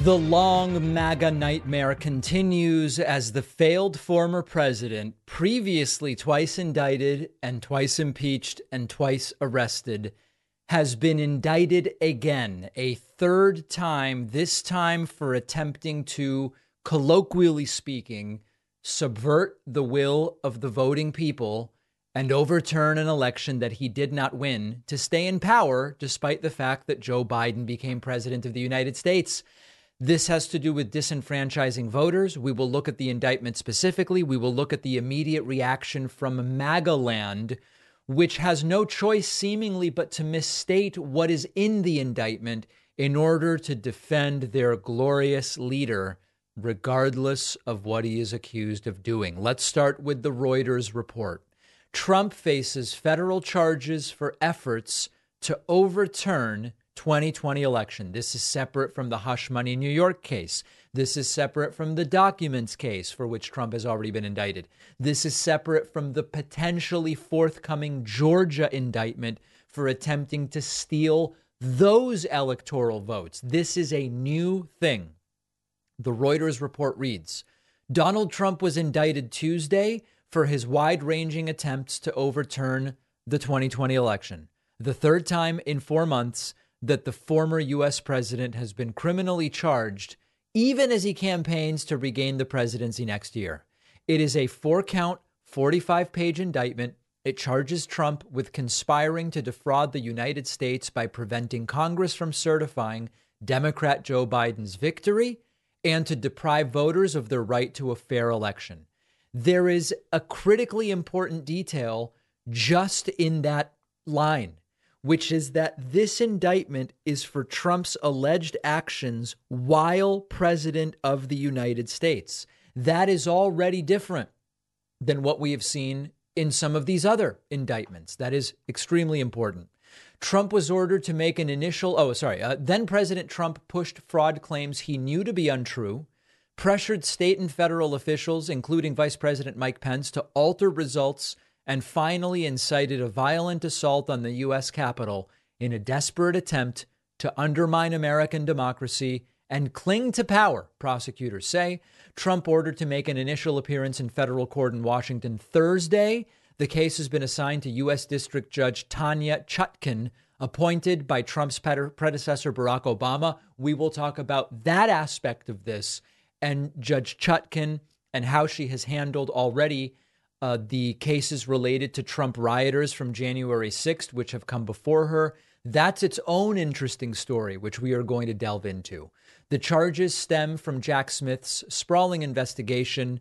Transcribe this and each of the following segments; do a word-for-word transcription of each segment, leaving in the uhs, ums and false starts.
The long MAGA nightmare continues as the failed former president, previously twice indicted and twice impeached and twice arrested, has been indicted again, a third time, this time for attempting to, colloquially speaking, subvert the will of the voting people and overturn an election that he did not win to stay in power, despite the fact that Joe Biden became president of the United States. This has to do with disenfranchising voters. We will look at the indictment specifically. We will look at the immediate reaction from MAGA land, which has no choice seemingly but to misstate what is in the indictment in order to defend their glorious leader, regardless of what he is accused of doing. Let's start with the Reuters report. Trump faces federal charges for efforts to overturn twenty twenty election. This is separate from the Hush Money New York case. This is separate from the documents case for which Trump has already been indicted. This is separate from the potentially forthcoming Georgia indictment for attempting to steal those electoral votes. This is a new thing. The Reuters report reads, Donald Trump was indicted Tuesday for his wide-ranging attempts to overturn the twenty twenty election, the third time in four months that the former U S president has been criminally charged, even as he campaigns to regain the presidency next year. It is a four-count, forty-five page indictment. It charges Trump with conspiring to defraud the United States by preventing Congress from certifying Democrat Joe Biden's victory and to deprive voters of their right to a fair election. There is a critically important detail just in that line, which is that this indictment is for Trump's alleged actions while president of the United States. That is already different than what we have seen in some of these other indictments. That is extremely important. Trump was ordered to make an initial, oh, sorry, uh, then President Trump pushed fraud claims he knew to be untrue, pressured state and federal officials, including Vice President Mike Pence, to alter results, and finally incited a violent assault on the U S Capitol in a desperate attempt to undermine American democracy and cling to power, prosecutors say. Trump ordered to make an initial appearance in federal court in Washington Thursday. The case has been assigned to U S District Judge Tanya Chutkan, appointed by Trump's predecessor, Barack Obama. We will talk about that aspect of this and Judge Chutkan and how she has handled already Uh, the cases related to Trump rioters from January sixth, which have come before her. That's its own interesting story, which we are going to delve into. The charges stem from Jack Smith's sprawling investigation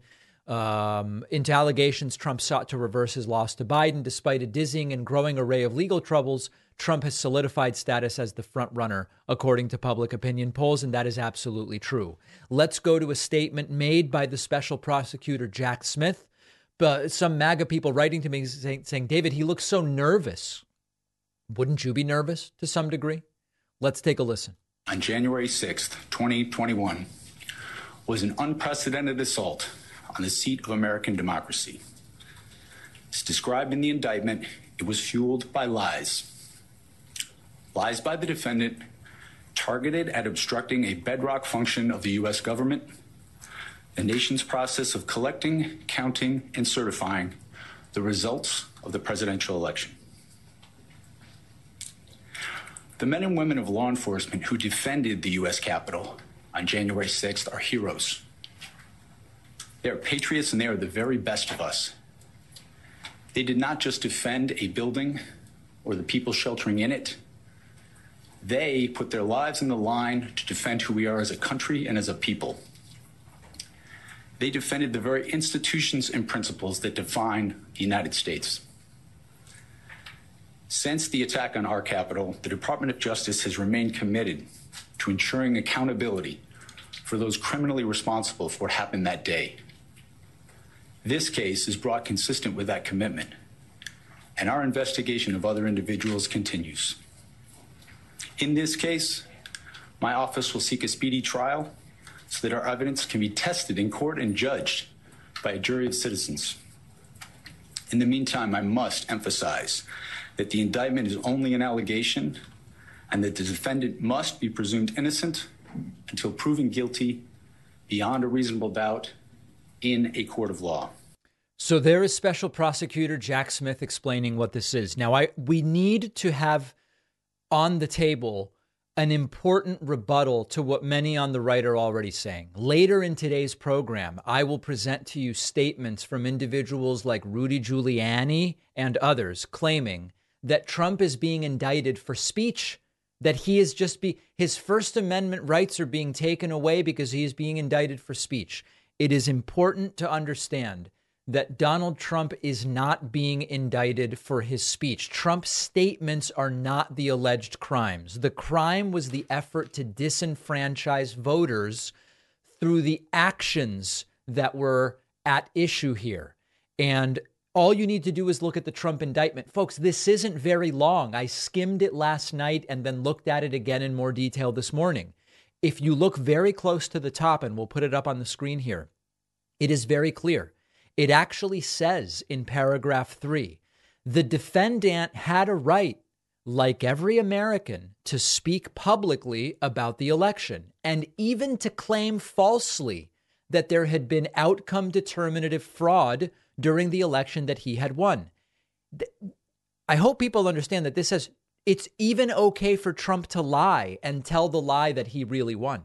um, into allegations Trump sought to reverse his loss to Biden. Despite a dizzying and growing array of legal troubles, Trump has solidified status as the front runner, according to public opinion polls, and that is absolutely true. Let's go to a statement made by the special prosecutor, Jack Smith. But some MAGA people writing to me saying, saying, David, he looks so nervous. Wouldn't you be nervous to some degree? Let's take a listen. On January sixth, twenty twenty-one, was an unprecedented assault on the seat of American democracy. As described in the indictment, it was fueled by lies. Lies by the defendant targeted at obstructing a bedrock function of the U S government, the nation's process of collecting, counting, and certifying the results of the presidential election. The men and women of law enforcement who defended the U S Capitol on January sixth are heroes. They are patriots and they are the very best of us. They did not just defend a building or the people sheltering in it. They put their lives on the line to defend who we are as a country and as a people. They defended the very institutions and principles that define the United States. Since the attack on our Capitol, the Department of Justice has remained committed to ensuring accountability for those criminally responsible for what happened that day. This case is brought consistent with that commitment, and our investigation of other individuals continues. In this case, my office will seek a speedy trial so that our evidence can be tested in court and judged by a jury of citizens. In the meantime, I must emphasize that the indictment is only an allegation and that the defendant must be presumed innocent until proven guilty beyond a reasonable doubt in a court of law. So there is Special Prosecutor Jack Smith explaining what this is. Now, I we need to have on the table an important rebuttal to what many on the right are already saying. Later in today's program, I will present to you statements from individuals like Rudy Giuliani and others claiming that Trump is being indicted for speech, that he is just be his First Amendment rights are being taken away because he is being indicted for speech. It is important to understand that Donald Trump is not being indicted for his speech. Trump's statements are not the alleged crimes. The crime was the effort to disenfranchise voters through the actions that were at issue here. And all you need to do is look at the Trump indictment. Folks, this isn't very long. I skimmed it last night and then looked at it again in more detail this morning. If you look very close to the top, and we'll put it up on the screen here, it is very clear. It actually says in paragraph three, the defendant had a right, like every American, to speak publicly about the election and even to claim falsely that there had been outcome determinative fraud during the election that he had won. I hope people understand that this says it's even okay for Trump to lie and tell the lie that he really won.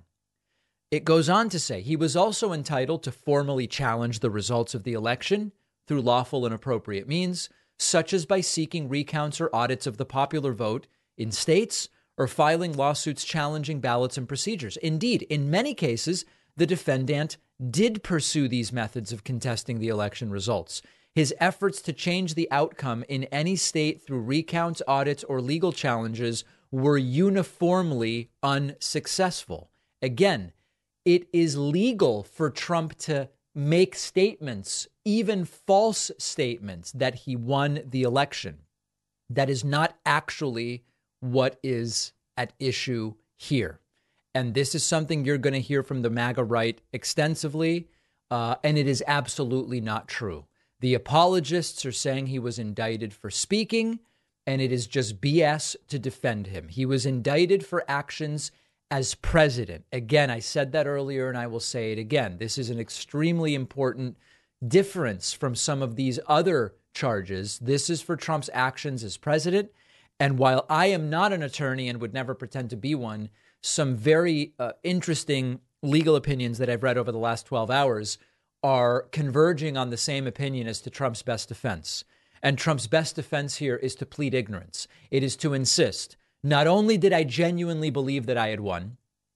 It goes on to say he was also entitled to formally challenge the results of the election through lawful and appropriate means, such as by seeking recounts or audits of the popular vote in states or filing lawsuits challenging ballots and procedures. Indeed, in many cases, the defendant did pursue these methods of contesting the election results. His efforts to change the outcome in any state through recounts, audits, or legal challenges were uniformly unsuccessful. Again, it is legal for Trump to make statements, even false statements, that he won the election. That is not actually what is at issue here. And this is something you're going to hear from the MAGA right extensively, uh, and it is absolutely not true. The apologists are saying he was indicted for speaking, and it is just B S to defend him. He was indicted for actions as president. Again, I said that earlier and I will say it again. This is an extremely important difference from some of these other charges. This is for Trump's actions as president. And while I am not an attorney and would never pretend to be one, some very uh, interesting legal opinions that I've read over the last twelve hours are converging on the same opinion as to Trump's best defense. And Trump's best defense here is to plead ignorance. It is to insist, not only did I genuinely believe that I had won,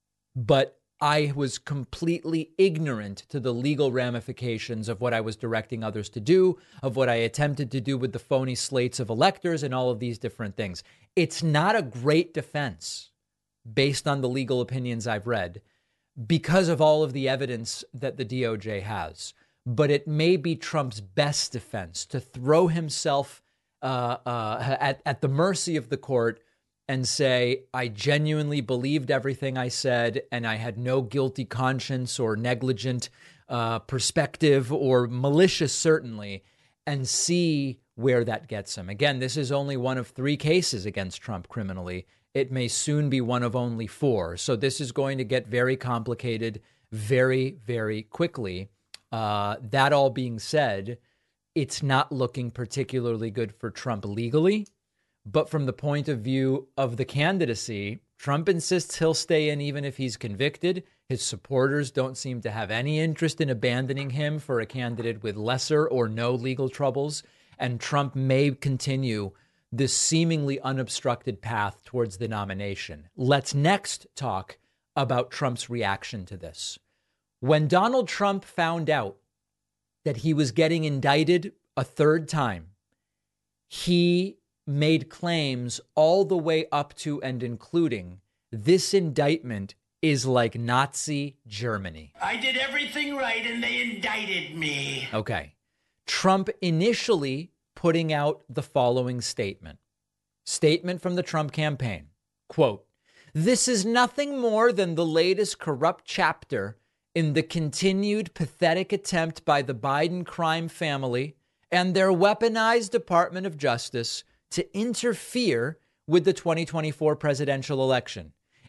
but I was completely ignorant to the legal ramifications of what I was directing others to do, of what I attempted to do with the phony slates of electors and all of these different things. It's not a great defense based on the legal opinions I've read because of all of the evidence that the D O J has. But it may be Trump's best defense to throw himself uh, uh, at, at the mercy of the court and say, I genuinely believed everything I said, and I had no guilty conscience or negligent uh, perspective or malicious, certainly, and see where that gets him. Again, this is only one of three cases against Trump criminally. It may soon be one of only four. So this is going to get very complicated very, very quickly. Uh, that all being said, it's not looking particularly good for Trump legally. But from the point of view of the candidacy, Trump insists he'll stay in even if he's convicted. His supporters don't seem to have any interest in abandoning him for a candidate with lesser or no legal troubles. And Trump may continue this seemingly unobstructed path towards the nomination. Let's next talk about Trump's reaction to this. When Donald Trump found out that he was getting indicted a third time, he made claims all the way up to and including this indictment is like Nazi Germany. I did everything right and they indicted me. Okay. Trump initially putting out the following statement. Statement from the Trump campaign. Quote, "This is nothing more than the latest corrupt chapter in the continued pathetic attempt by the Biden crime family and their weaponized Department of Justice to interfere with the twenty twenty-four presidential election.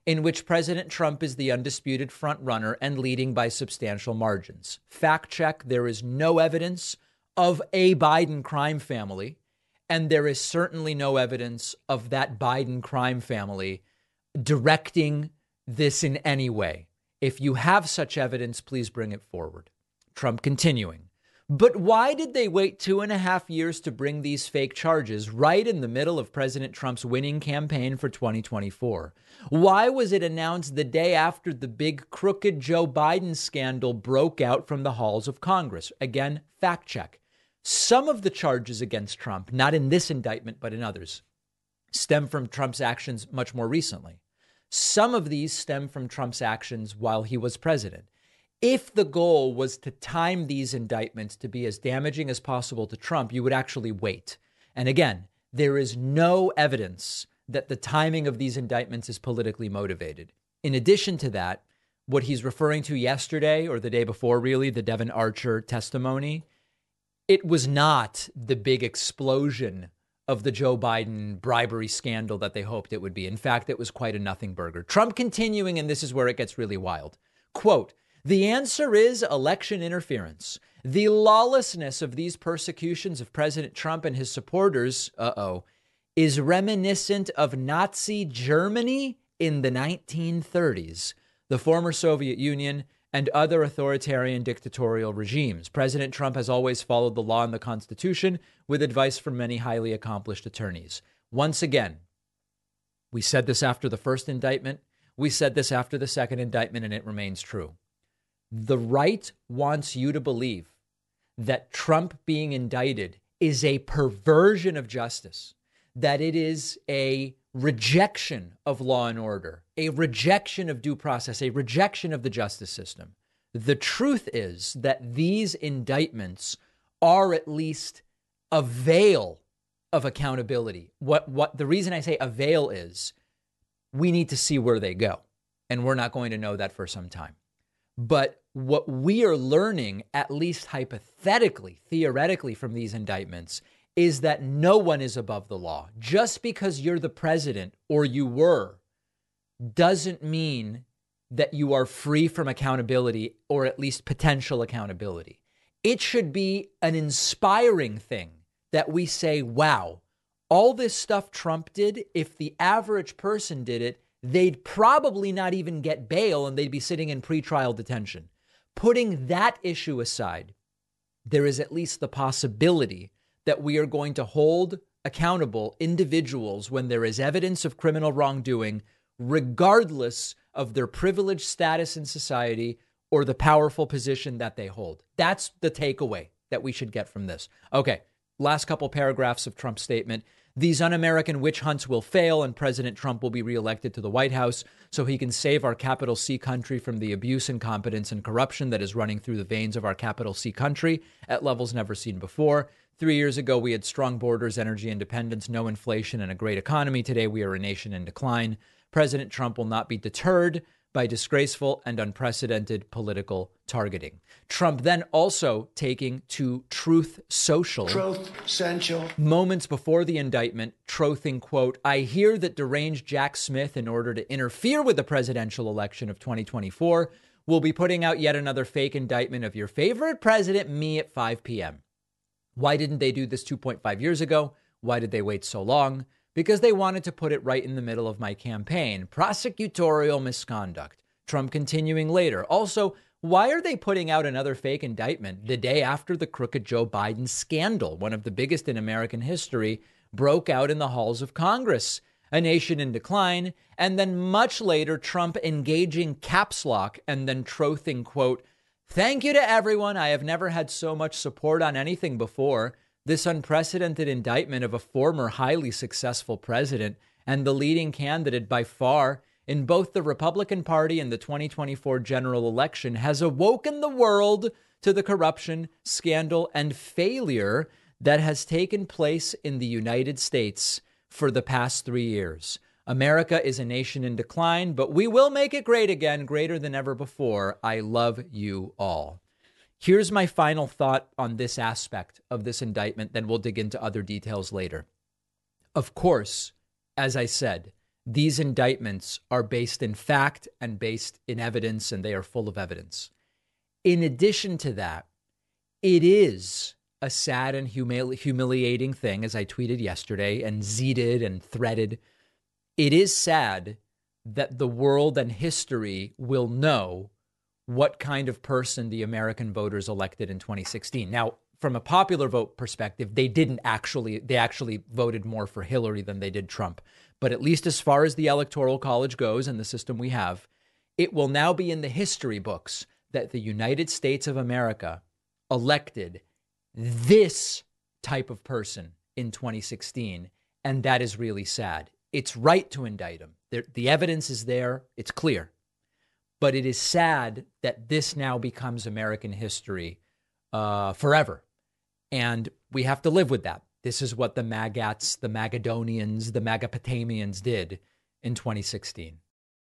in which President Trump is the undisputed front runner and leading by substantial margins. Fact check, there is no evidence of a Biden crime family, and there is certainly no evidence of that Biden crime family directing this in any way. If you have such evidence, please bring it forward. Trump continuing. But why did they wait two and a half years to bring these fake charges right in the middle of President Trump's winning campaign for twenty twenty-four? Why was it announced the day after the big crooked Joe Biden scandal broke out from the halls of Congress? Again, fact check. Some of the charges against Trump, not in this indictment, but in others, stem from Trump's actions much more recently. Some of these stem from Trump's actions while he was president. If the goal was to time these indictments to be as damaging as possible to Trump, you would actually wait. And again, there is no evidence that the timing of these indictments is politically motivated. In addition to that, what he's referring to yesterday or the day before, really, the Devon Archer testimony, it was not the big explosion of the Joe Biden bribery scandal that they hoped it would be. In fact, it was quite a nothing burger. Trump continuing, and this is where it gets really wild. Quote, the answer is election interference. The lawlessness of these persecutions of President Trump and his supporters, uh-oh, is reminiscent of Nazi Germany in the nineteen thirties, the former Soviet Union, and other authoritarian dictatorial regimes. President Trump has always followed the law and the Constitution with advice from many highly accomplished attorneys. Once again, we said this after the first indictment. We said this after the second indictment, and it remains true. The right wants you to believe that Trump being indicted is a perversion of justice, that it is a rejection of law and order, a rejection of due process, a rejection of the justice system. The truth is that these indictments are at least a veil of accountability. What what the reason I say a veil is we need to see where they go, and we're not going to know that for some time. But what we are learning, at least hypothetically, theoretically from these indictments, is that no one is above the law. Just because you're the president or you were doesn't mean that you are free from accountability or at least potential accountability. It should be an inspiring thing that we say, wow, all this stuff Trump did, if the average person did it, they'd probably not even get bail and they'd be sitting in pretrial detention. Putting that issue aside, there is at least the possibility that we are going to hold accountable individuals when there is evidence of criminal wrongdoing, regardless of their privileged status in society or the powerful position that they hold. That's the takeaway that we should get from this. Okay, last couple paragraphs of Trump's statement. These un-American witch hunts will fail and President Trump will be reelected to the White House so he can save our capital C country from the abuse, incompetence, and corruption that is running through the veins of our capital C country at levels never seen before. Three years ago, we had strong borders, energy independence, no inflation, and a great economy. Today, we are a nation in decline. President Trump will not be deterred by disgraceful and unprecedented political targeting. Trump then also taking to Truth Social. Truth Central. Moments before the indictment, trothing, quote, I hear that deranged Jack Smith, in order to interfere with the presidential election of twenty twenty-four, will be putting out yet another fake indictment of your favorite president, me, at five p.m. Why didn't they do this two point five years ago? Why did they wait so long? Because they wanted to put it right in the middle of my campaign. Prosecutorial misconduct. Trump continuing later. Also, why are they putting out another fake indictment the day after the crooked Joe Biden scandal, one of the biggest in American history, broke out in the halls of Congress? A nation in decline. And then much later, Trump engaging caps lock and then trothing, quote, thank you to everyone. I have never had so much support on anything before. This unprecedented indictment of a former highly successful president and the leading candidate by far in both the Republican Party and the twenty twenty-four general election has awoken the world to the corruption, scandal, and failure that has taken place in the United States for the past three years. America is a nation in decline, but we will make it great again, greater than ever before. I love you all. Here's my final thought on this aspect of this indictment, then we'll dig into other details later. Of course, as I said, These indictments are based in fact and based in evidence, and they are full of evidence. In addition to that, it is a sad and humili- humiliating thing, as I tweeted yesterday and zeeted and threaded. It is sad that the world and history will know what kind of person the American voters elected in twenty sixteen. Now, from a popular vote perspective, they didn't actually, they actually voted more for Hillary than they did Trump. But at least as far as the Electoral College goes and the system we have, it will now be in the history books that the United States of America elected this type of person in twenty sixteen. And that is really sad. It's right to indict him. The, the evidence is there. It's clear. But it is sad that this now becomes American history uh, forever. And we have to live with that. This is what the Magats, the Magadonians, the Magapotamians did in twenty sixteen.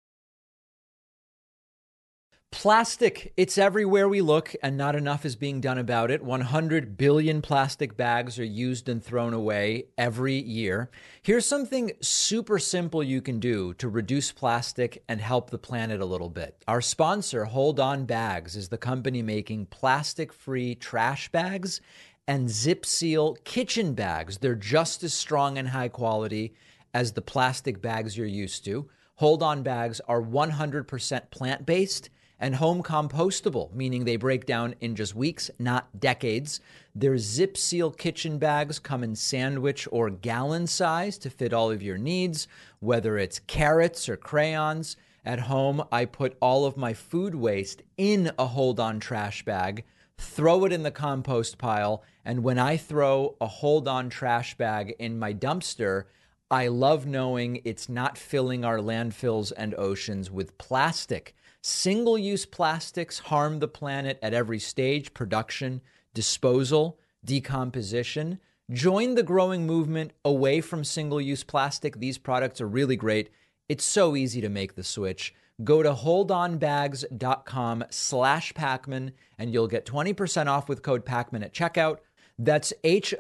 Plastic, it's everywhere we look, and not enough is being done about it. one hundred billion plastic bags are used and thrown away every year. Here's something super simple you can do to reduce plastic and help the planet a little bit. Our sponsor, Hold On Bags, is the company making plastic-free trash bags and Zip Seal kitchen bags. They're just as strong and high quality as the plastic bags you're used to. Hold On Bags are one hundred percent plant-based and home compostable, meaning they break down in just weeks, not decades. Their Zip Seal kitchen bags come in sandwich or gallon size to fit all of your needs, whether it's carrots or crayons. At home, I put all of my food waste in a Hold On trash bag, throw it in the compost pile, and when I throw a Hold On trash bag in my dumpster, I love knowing it's not filling our landfills and oceans with plastic. Single-use plastics harm the planet at every stage: production, disposal, decomposition. Join the growing movement away from single-use plastic. These products are really great. It's so easy to make the switch. Go to holdonbags.com slash Pacman and you'll get twenty percent off with code Pacman at checkout. That's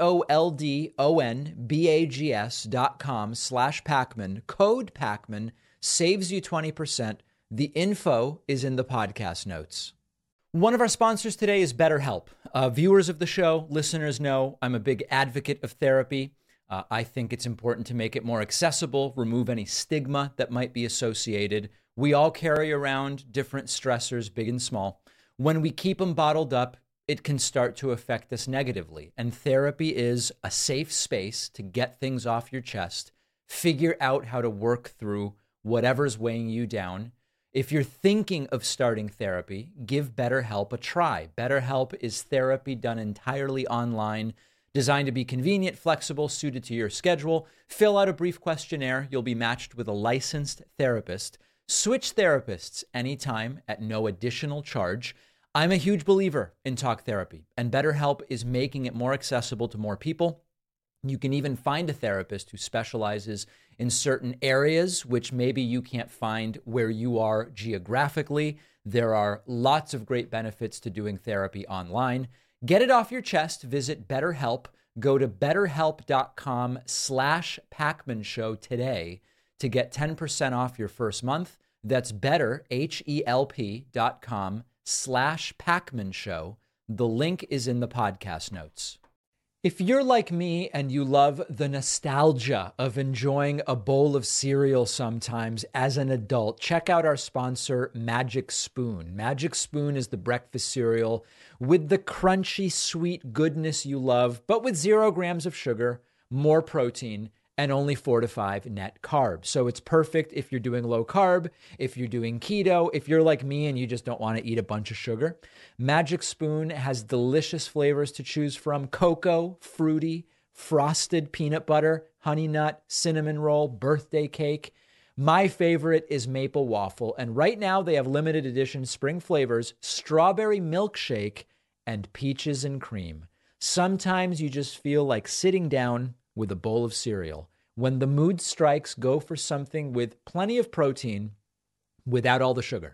H-O-L-D-O-N-B-A-G-S dot com slash Pacman. Code Pacman saves you twenty percent. The info is in the podcast notes. One of our sponsors today is BetterHelp. Uh, viewers of the show, listeners know I'm a big advocate of therapy. Uh, I think it's important to make it more accessible, remove any stigma that might be associated. We all carry around different stressors, big and small. When we keep them bottled up, it can start to affect us negatively. And therapy is a safe space to get things off your chest, figure out how to work through whatever's weighing you down. If you're thinking of starting therapy, give BetterHelp a try. BetterHelp is therapy done entirely online, designed to be convenient, flexible, suited to your schedule. Fill out a brief questionnaire. You'll be matched with a licensed therapist. Switch therapists anytime at no additional charge. I'm a huge believer in talk therapy, and BetterHelp is making it more accessible to more people. You can even find a therapist who specializes in certain areas, which maybe you can't find where you are geographically. There are lots of great benefits to doing therapy online. Get it off your chest. Visit BetterHelp. Go to betterhelp.com slash Pacman Show today to get ten percent off your first month. That's better, H-E-L-P dot com slash Pacman Show. The link is in the podcast notes. If you're like me and you love the nostalgia of enjoying a bowl of cereal sometimes as an adult, check out our sponsor, Magic Spoon. Magic Spoon is the breakfast cereal with the crunchy, sweet goodness you love, but with zero grams of sugar, more protein, and only four to five net carbs. So it's perfect if you're doing low carb, if you're doing keto, if you're like me and you just don't want to eat a bunch of sugar. Magic Spoon has delicious flavors to choose from: cocoa, fruity, frosted peanut butter, honey nut, cinnamon roll, birthday cake. My favorite is maple waffle. And right now they have limited edition spring flavors: strawberry milkshake and peaches and cream. Sometimes you just feel like sitting down with a bowl of cereal. When the mood strikes, go for something with plenty of protein without all the sugar.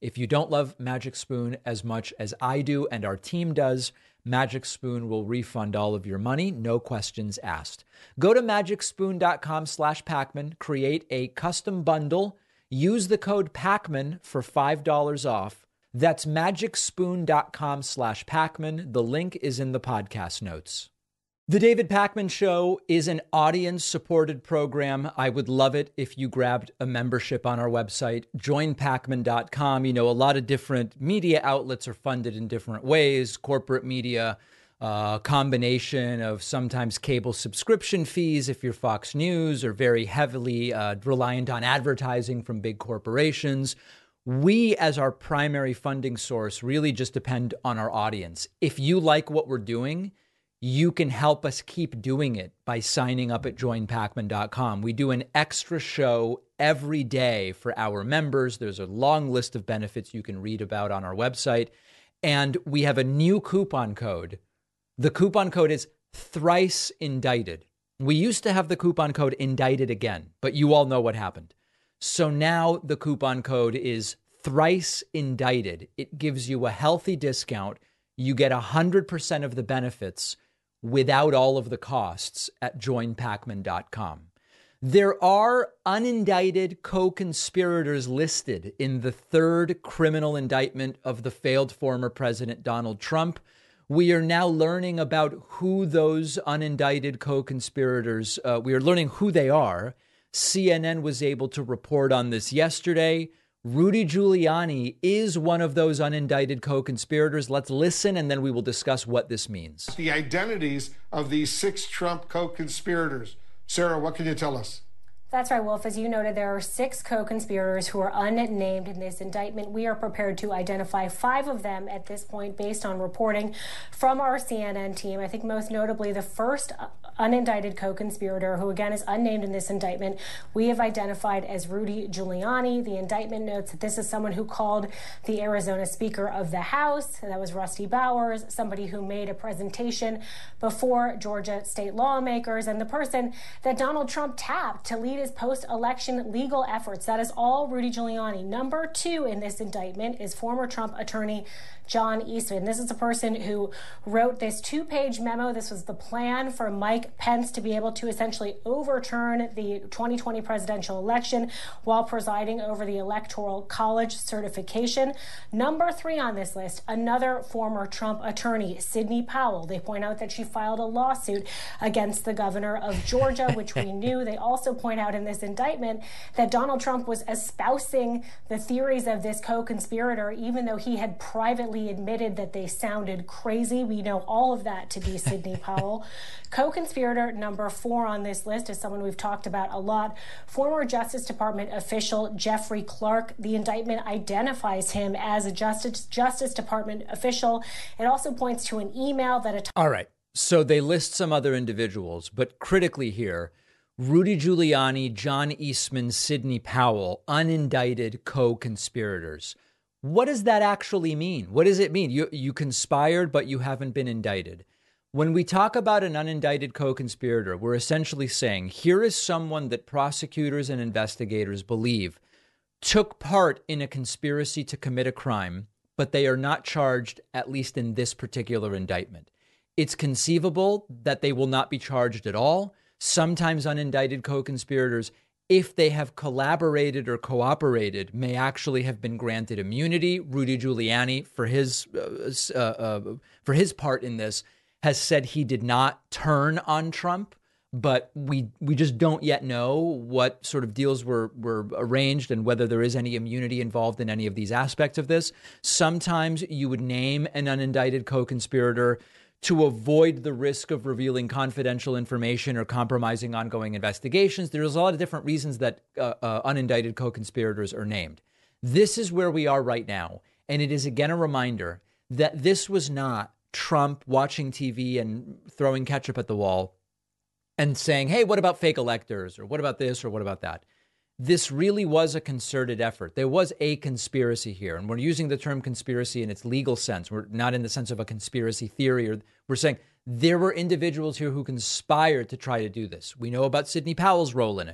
If you don't love Magic Spoon as much as I do and our team does, Magic Spoon will refund all of your money, no questions asked. Go to magicspoon.com slash Pacman, create a custom bundle, use the code Pacman for five dollars off. That's magicspoon.com slash Pacman. The link is in the podcast notes. The David Pacman Show is an audience-supported program. I would love it if you grabbed a membership on our website, join pacman dot com. You know, a lot of different media outlets are funded in different ways. Corporate media, a combination of sometimes cable subscription fees if you're Fox News, or very heavily uh, reliant on advertising from big corporations. We, as our primary funding source, really just depend on our audience. If you like what we're doing, you can help us keep doing it by signing up at join pacman dot com. We do an extra show every day for our members. There's a long list of benefits you can read about on our website. And we have a new coupon code. The coupon code is Thrice Indicted. We used to have the coupon code Indicted Again, but you all know what happened. So now the coupon code is Thrice Indicted. It gives you a healthy discount. You get one hundred percent of the benefits without all of the costs at join pacman dot com. There are unindicted co-conspirators listed in the third criminal indictment of the failed former President Donald Trump. We are now learning about who those unindicted co-conspirators, uh, we are learning who they are. C N N was able to report on this yesterday. Rudy Giuliani is one of those unindicted co-conspirators. Let's listen, and then we will discuss what this means. The identities of these six Trump co-conspirators. Sarah, what can you tell us? That's right, Wolf. As you noted, there are six co-conspirators who are unnamed in this indictment. We are prepared to identify five of them at this point based on reporting from our C N N team. I think most notably the first unindicted co-conspirator, who again is unnamed in this indictment, we have identified as Rudy Giuliani. The indictment notes that this is someone who called the Arizona Speaker of the House, that was Rusty Bowers, somebody who made a presentation before Georgia state lawmakers, and the person that Donald Trump tapped to lead his post-election legal efforts. That is all Rudy Giuliani. Number two in this indictment is former Trump attorney John Eastman. This is a person who wrote this two-page memo. This was the plan for Mike Pence to be able to essentially overturn the twenty twenty presidential election while presiding over the Electoral College certification. Number three on this list, another former Trump attorney, Sidney Powell. They point out that she filed a lawsuit against the governor of Georgia, which we knew. They also point out in this indictment that Donald Trump was espousing the theories of this co-conspirator, even though he had privately admitted that they sounded crazy. We know all of that to be Sidney Powell. Co-conspirator number four on this list is someone we've talked about a lot, former Justice Department official Jeffrey Clark. The indictment identifies him as a Justice, Justice Department official. It also points to an email that... A all right. So they list some other individuals, but critically here, Rudy Giuliani, John Eastman, Sidney Powell, unindicted co-conspirators. What does that actually mean? What does it mean? You you conspired, but you haven't been indicted. When we talk about an unindicted co-conspirator, we're essentially saying here is someone that prosecutors and investigators believe took part in a conspiracy to commit a crime, but they are not charged, at least in this particular indictment. It's conceivable that they will not be charged at all. Sometimes unindicted co-conspirators, if they have collaborated or cooperated, may actually have been granted immunity. Rudy Giuliani, for his uh, uh, for his part in this, has said he did not turn on Trump, but we we just don't yet know what sort of deals were were arranged and whether there is any immunity involved in any of these aspects of this. Sometimes you would name an unindicted co-conspirator to avoid the risk of revealing confidential information or compromising ongoing investigations. There's a lot of different reasons that uh, uh, unindicted co-conspirators are named. This is where we are right now. And it is again a reminder that this was not Trump watching T V and throwing ketchup at the wall and saying, hey, what about fake electors? Or what about this? Or what about that? This really was a concerted effort. There was a conspiracy here. And we're using the term conspiracy in its legal sense. We're not in the sense of a conspiracy theory. Or we're saying there were individuals here who conspired to try to do this. We know about Sidney Powell's role in it.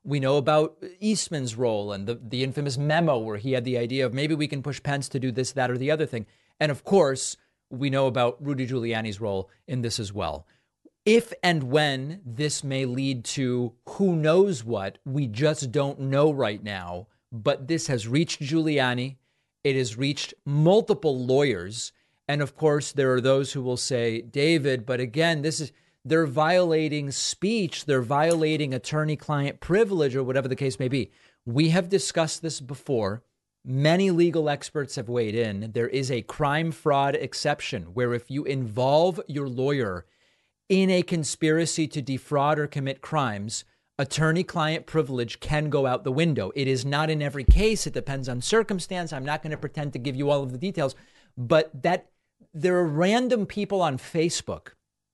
We know about Eastman's role and the, the infamous memo where he had the idea of maybe we can push Pence to do this, that, or the other thing. And of course, we know about Rudy Giuliani's role in this as well. If and when this may lead to who knows what, we just don't know right now. But this has reached Giuliani. It has reached multiple lawyers. And of course, there are those who will say, David, but again, this is they're violating speech. They're violating attorney-client privilege or whatever the case may be. We have discussed this before. Many legal experts have weighed in. There is a crime fraud exception where if you involve your lawyer in a conspiracy to defraud or commit crimes, attorney-client privilege can go out the window. It is not in every case. It depends on circumstance. I'm not going to pretend to give you all of the details, but that there are random people on Facebook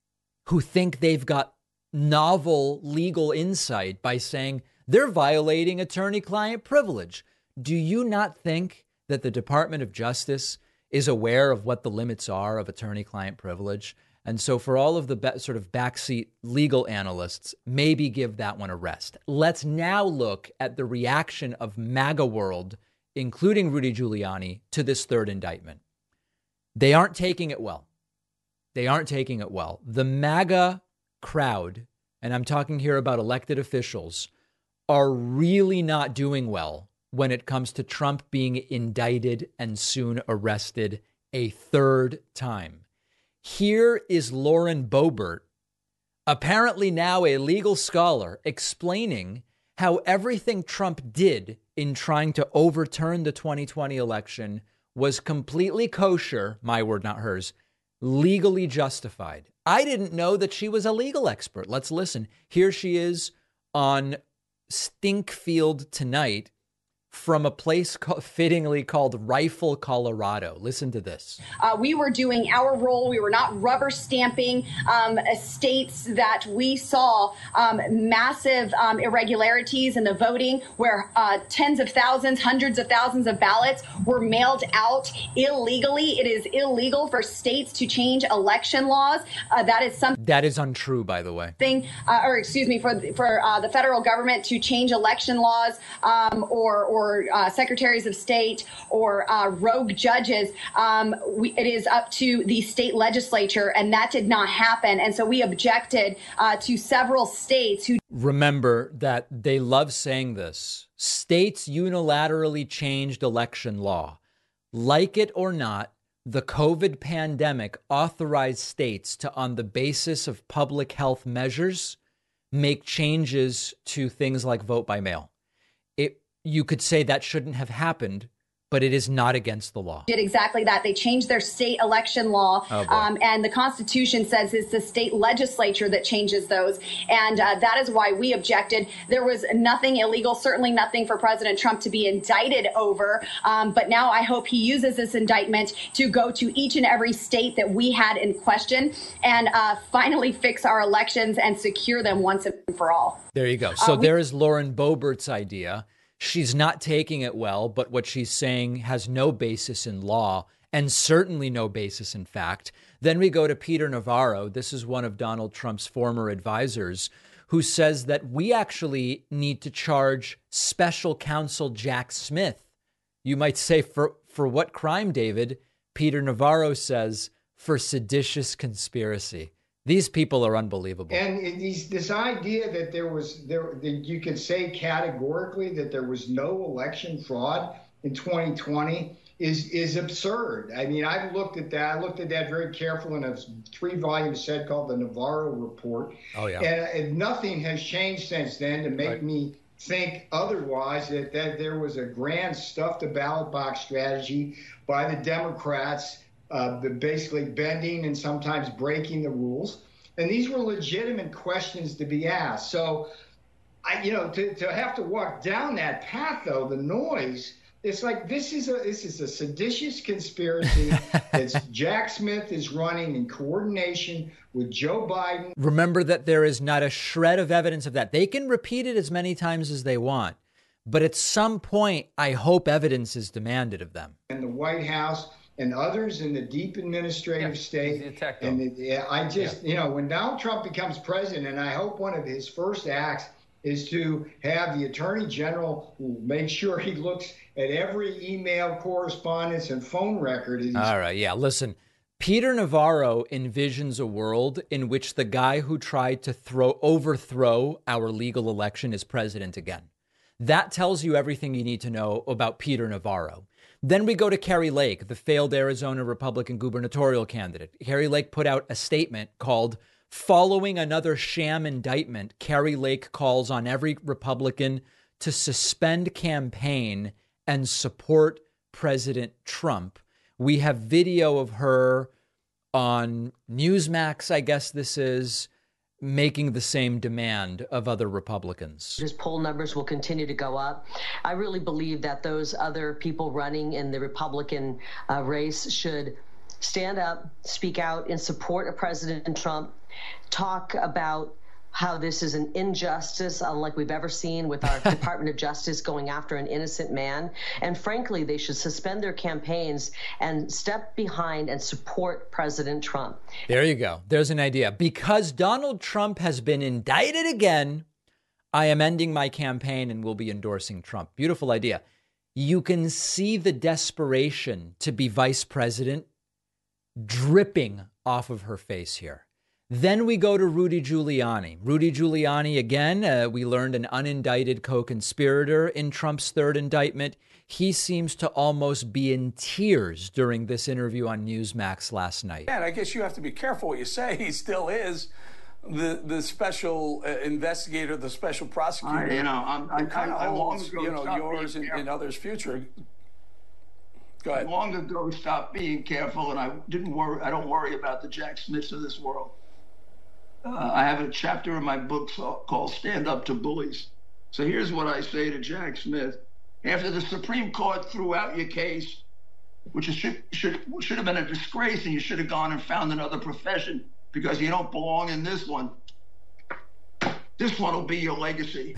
who think they've got novel legal insight by saying they're violating attorney-client privilege. Do you not think that the Department of Justice is aware of what the limits are of attorney-client privilege? And so for all of the be- sort of backseat legal analysts, maybe give that one a rest. Let's now look at the reaction of MAGA world, including Rudy Giuliani, to this third indictment. They aren't taking it well. They aren't taking it well. The MAGA crowd, and I'm talking here about elected officials, are really not doing well when it comes to Trump being indicted and soon arrested a third time. Here is Lauren Boebert, apparently now a legal scholar, explaining how everything Trump did in trying to overturn the twenty twenty election was completely kosher, my word, not hers, legally justified. I didn't know that she was a legal expert. Let's listen. Here she is on Stinkfield Tonight from a place called, fittingly called Rifle, Colorado. Listen to this. Uh, we were doing our role. We were not rubber stamping um, states that we saw um, massive um, irregularities in the voting where uh, tens of thousands, hundreds of thousands of ballots were mailed out illegally. It is illegal for states to change election laws. Uh, that is something that is untrue, by the way. Thing, uh, or excuse me, for for uh, the federal government to change election laws um, or or or uh, secretaries of state or uh, rogue judges. Um, we, it is up to the state legislature, and that did not happen. And so we objected uh, to several states who. Remember that they love saying this. States unilaterally changed election law. Like it or not, the COVID pandemic authorized states to, on the basis of public health measures, make changes to things like vote by mail. It, you could say that shouldn't have happened, but it is not against the law. Did exactly that. They changed their state election law, oh um, and the Constitution says it's the state legislature that changes those. And uh, that is why we objected. There was nothing illegal, certainly nothing for President Trump to be indicted over. Um, but now I hope he uses this indictment to go to each and every state that we had in question and uh, finally fix our elections and secure them once and for all. There you go. So uh, we- there is Lauren Boebert's idea. She's not taking it well, but what she's saying has no basis in law and certainly no basis in fact. Then we go to Peter Navarro. This is one of Donald Trump's former advisors who says that we actually need to charge special counsel Jack Smith. You might say, for, for what crime, David? Peter Navarro says, for seditious conspiracy. These people are unbelievable. And it, these, this idea that there was, there, that you could say categorically that there was no election fraud in twenty twenty is is absurd. I mean, I've looked at that. I looked at that very carefully in a three-volume set called the Navarro Report. Oh, yeah. And, and nothing has changed since then to make right. me think otherwise, that, that there was a grand stuff-the-ballot box strategy by the Democrats, Uh, basically bending and sometimes breaking the rules. And these were legitimate questions to be asked. So, I, you know, to, to have to walk down that path, though, the noise, it's like this is a this is a seditious conspiracy. It's Jack Smith is running in coordination with Joe Biden. Remember that there is not a shred of evidence of that. They can repeat it as many times as they want. But at some point, I hope evidence is demanded of them. In the White House and others in the deep administrative yeah, state. And the, yeah, I just, yeah. you know, when Donald Trump becomes president, and I hope one of his first acts is to have the Attorney General make sure he looks at every email correspondence and phone record. All right. Yeah. Listen, Peter Navarro envisions a world in which the guy who tried to throw overthrow our legal election is president again. That tells you everything you need to know about Peter Navarro. Then we go to Kari Lake, the failed Arizona Republican gubernatorial candidate. Kari Lake put out a statement called "Following Another Sham Indictment, Kari Lake calls on every Republican to suspend campaign and support President Trump." We have video of her on Newsmax, I guess this is, making the same demand of other Republicans. His poll numbers will continue to go up. I really believe that those other people running in the Republican uh, race should stand up, speak out in support of President Trump, talk about how this is an injustice unlike we've ever seen with our Department of Justice going after an innocent man. And frankly, they should suspend their campaigns and step behind and support President Trump. There you go. There's an idea. Because Donald Trump has been indicted again, I am ending my campaign and will be endorsing Trump. Beautiful idea. You can see the desperation to be vice president dripping off of her face here. Then we go to Rudy Giuliani. Rudy Giuliani, again, uh, we learned an unindicted co-conspirator in Trump's third indictment. He seems to almost be in tears during this interview on Newsmax last night. And I guess you have to be careful what you say. He still is the the special uh, investigator, the special prosecutor. I, you know, I'm, I'm kind of long ago, you know, yours and, and others' future. Go ahead. Long ago, stopped being careful, and I didn't worry. I don't worry about the Jack Smiths of this world. Uh, I have a chapter in my book called Stand Up to Bullies. So here's what I say to Jack Smith. After the Supreme Court threw out your case, which should, should, should have been a disgrace, and you should have gone and found another profession because you don't belong in this one. This one will be your legacy.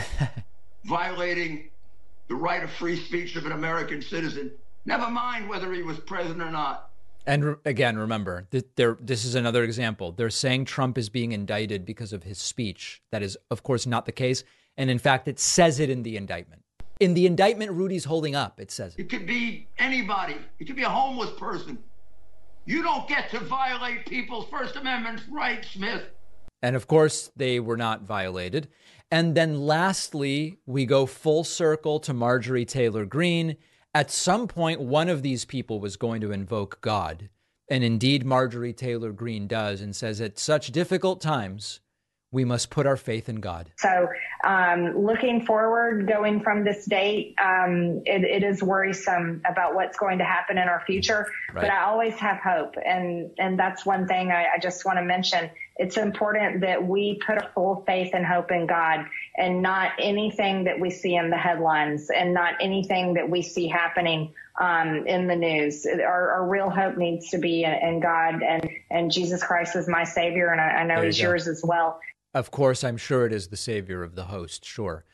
Violating the right of free speech of an American citizen. Never mind whether he was president or not. And re- again, remember, th- there, this is another example. They're saying Trump is being indicted because of his speech. That is, of course, not the case. And in fact, it says it in the indictment. In the indictment Rudy's holding up, it says it. It could be anybody. It could be a homeless person. You don't get to violate people's First Amendment rights, Smith. And of course, they were not violated. And then lastly, we go full circle to Marjorie Taylor Greene. At some point, one of these people was going to invoke God. And indeed, Marjorie Taylor Greene does and says, at such difficult times, we must put our faith in God. So um, looking forward, going from this date, um, it, it is worrisome about what's going to happen in our future. Right. But I always have hope. And, and that's one thing I, I just want to mention. It's important that we put a full faith and hope in God and not anything that we see in the headlines and not anything that we see happening um, in the news. Our, our real hope needs to be in, in God, and, and Jesus Christ is my Savior, and I, I know he's yours as well. Of course, I'm sure it is the savior of the host, sure.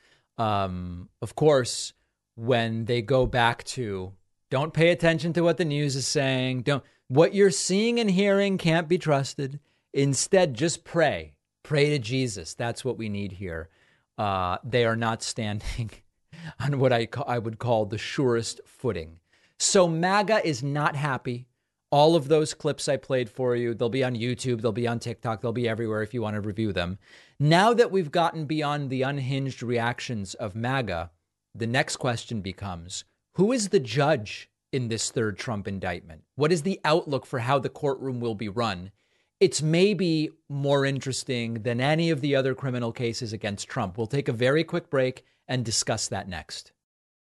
Um, of course, when they go back to, don't pay attention to what the news is saying, don't, what you're seeing and hearing can't be trusted. Instead, just pray. Pray to Jesus. That's what we need here. Uh, they are not standing on what I, ca- I would call the surest footing. So MAGA is not happy. All of those clips I played for you, they'll be on YouTube, they'll be on TikTok, they'll be everywhere if you want to review them. Now that we've gotten beyond the unhinged reactions of MAGA, the next question becomes, who is the judge in this third Trump indictment? What is the outlook for how the courtroom will be run? It's maybe more interesting than any of the other criminal cases against Trump. We'll take a very quick break and discuss that next.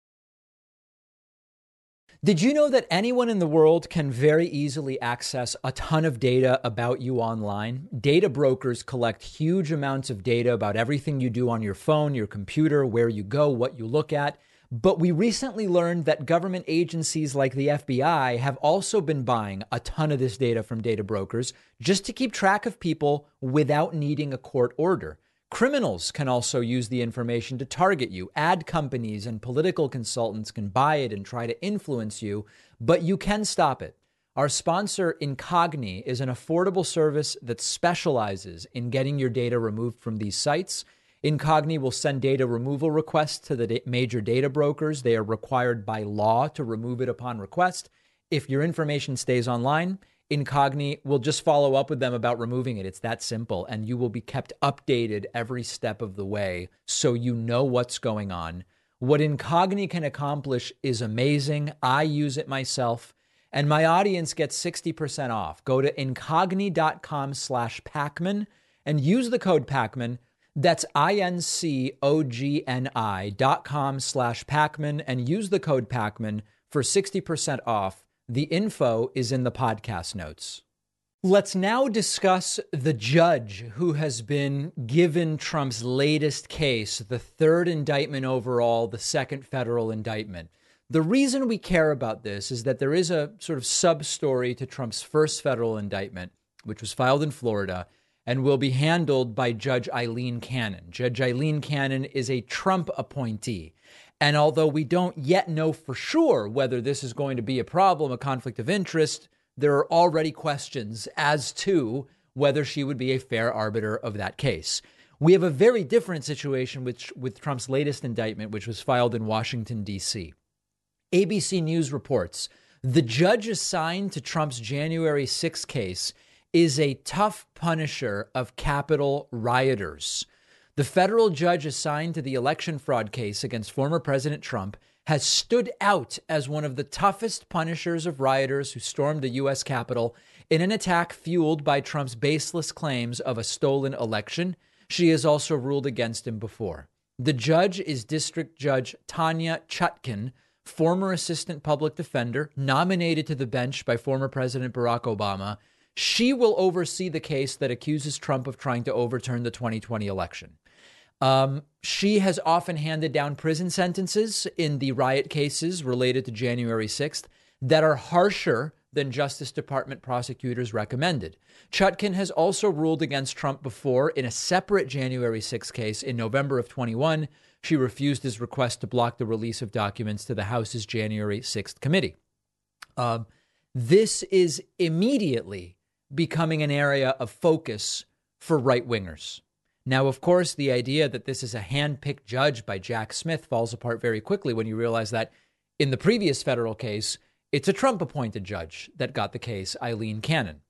Did you know that anyone in the world can very easily access a ton of data about you online? Data brokers collect huge amounts of data about everything you do on your phone, your computer, where you go, what you look at. But we recently learned that government agencies like the F B I have also been buying a ton of this data from data brokers just to keep track of people without needing a court order. Criminals can also use the information to target you. Ad companies and political consultants can buy it and try to influence you, but you can stop it. Our sponsor, Incogni, is an affordable service that specializes in getting your data removed from these sites. Incogni will send data removal requests to the da- major data brokers. They are required by law to remove it upon request. If your information stays online, Incogni will just follow up with them about removing it. It's that simple. And you will be kept updated every step of the way so you know what's going on. What Incogni can accomplish is amazing. I use it myself, and my audience gets sixty percent off. Go to incogni.com slash Pakman and use the code Pakman. That's I-N-C-O-G-N-I dot com slash Pakman and use the code Pakman for sixty percent off. The info is in the podcast notes. Let's now discuss the judge who has been given Trump's latest case, the third indictment overall, the second federal indictment. The reason we care about this is that there is a sort of sub-story to Trump's first federal indictment, which was filed in Florida and will be handled by Judge Eileen Cannon. Judge Eileen Cannon is a Trump appointee. And although we don't yet know for sure whether this is going to be a problem, a conflict of interest, there are already questions as to whether she would be a fair arbiter of that case. We have a very different situation with, with Trump's latest indictment, which was filed in Washington, D C. A B C News reports the judge assigned to Trump's January sixth case is a tough punisher of Capitol rioters. The federal judge assigned to the election fraud case against former President Trump has stood out as one of the toughest punishers of rioters who stormed the U S Capitol in an attack fueled by Trump's baseless claims of a stolen election. She has also ruled against him before. The judge is District Judge Tanya Chutkan, former assistant public defender, nominated to the bench by former President Barack Obama. She will oversee the case that accuses Trump of trying to overturn the twenty twenty election. Um, she has often handed down prison sentences in the riot cases related to January sixth that are harsher than Justice Department prosecutors recommended. Chutkan has also ruled against Trump before in a separate January sixth case in November of twenty-one. She refused his request to block the release of documents to the House's January sixth committee. Uh, this is immediately becoming an area of focus for right-wingers. Now, of course, the idea that this is a hand-picked judge by Jack Smith falls apart very quickly when you realize that in the previous federal case, it's a Trump-appointed judge that got the case, Eileen Cannon.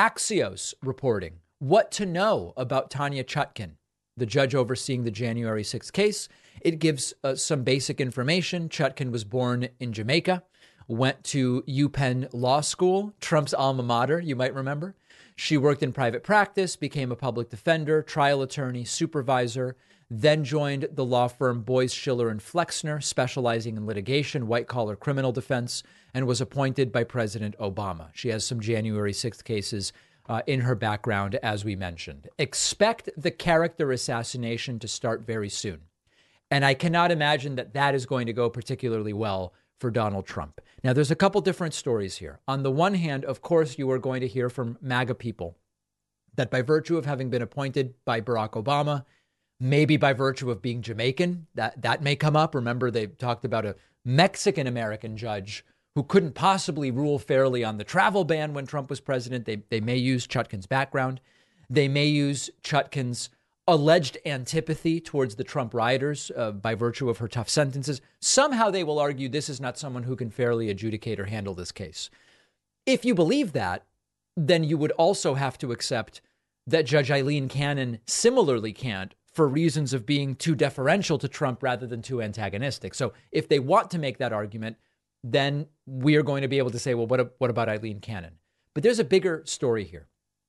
Axios reporting what to know about Tanya Chutkan, the judge overseeing the January sixth case. It gives uh, some basic information. Chutkan was born in Jamaica, went to UPenn Law School, Trump's alma mater, you might remember. She worked in private practice, became a public defender, trial attorney, supervisor, then joined the law firm Boies, Schiller and Flexner, specializing in litigation, white-collar criminal defense, and was appointed by President Obama. She has some January sixth cases uh, in her background, as we mentioned. Expect the character assassination to start very soon. And I cannot imagine that that is going to go particularly well for Donald Trump. Now, there's a couple different stories here. On the one hand, of course, you are going to hear from MAGA people that by virtue of having been appointed by Barack Obama, maybe by virtue of being Jamaican, that, that may come up. Remember, they talked about a Mexican-American judge who couldn't possibly rule fairly on the travel ban when Trump was president. They, they may use Chutkan's background. They may use Chutkan's alleged antipathy towards the Trump rioters uh, by virtue of her tough sentences. Somehow they will argue this is not someone who can fairly adjudicate or handle this case. If you believe that, then you would also have to accept that Judge Eileen Cannon similarly can't for reasons of being too deferential to Trump rather than too antagonistic. So if they want to make that argument, then we are going to be able to say, well, what, what about Eileen Cannon? But there's a bigger story here.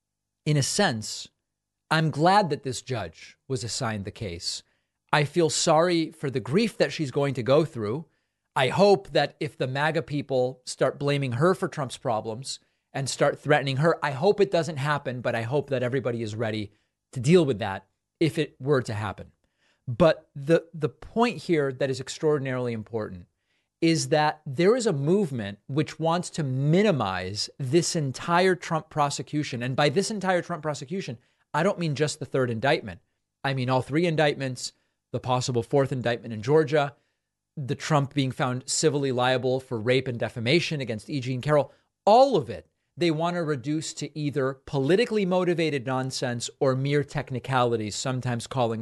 In a sense, I'm glad that this judge was assigned the case. I feel sorry for the grief that she's going to go through. I hope that if the MAGA people start blaming her for Trump's problems and start threatening her, I hope it doesn't happen, but I hope that everybody is ready to deal with that if it were to happen. But the, the point here that is extraordinarily important is that there is a movement which wants to minimize this entire Trump prosecution. And by this entire Trump prosecution, I don't mean just the third indictment. I mean all three indictments, the possible fourth indictment in Georgia, the Trump being found civilly liable for rape and defamation against E. Jean Carroll, all of it they want to reduce to either politically motivated nonsense or mere technicalities, sometimes calling them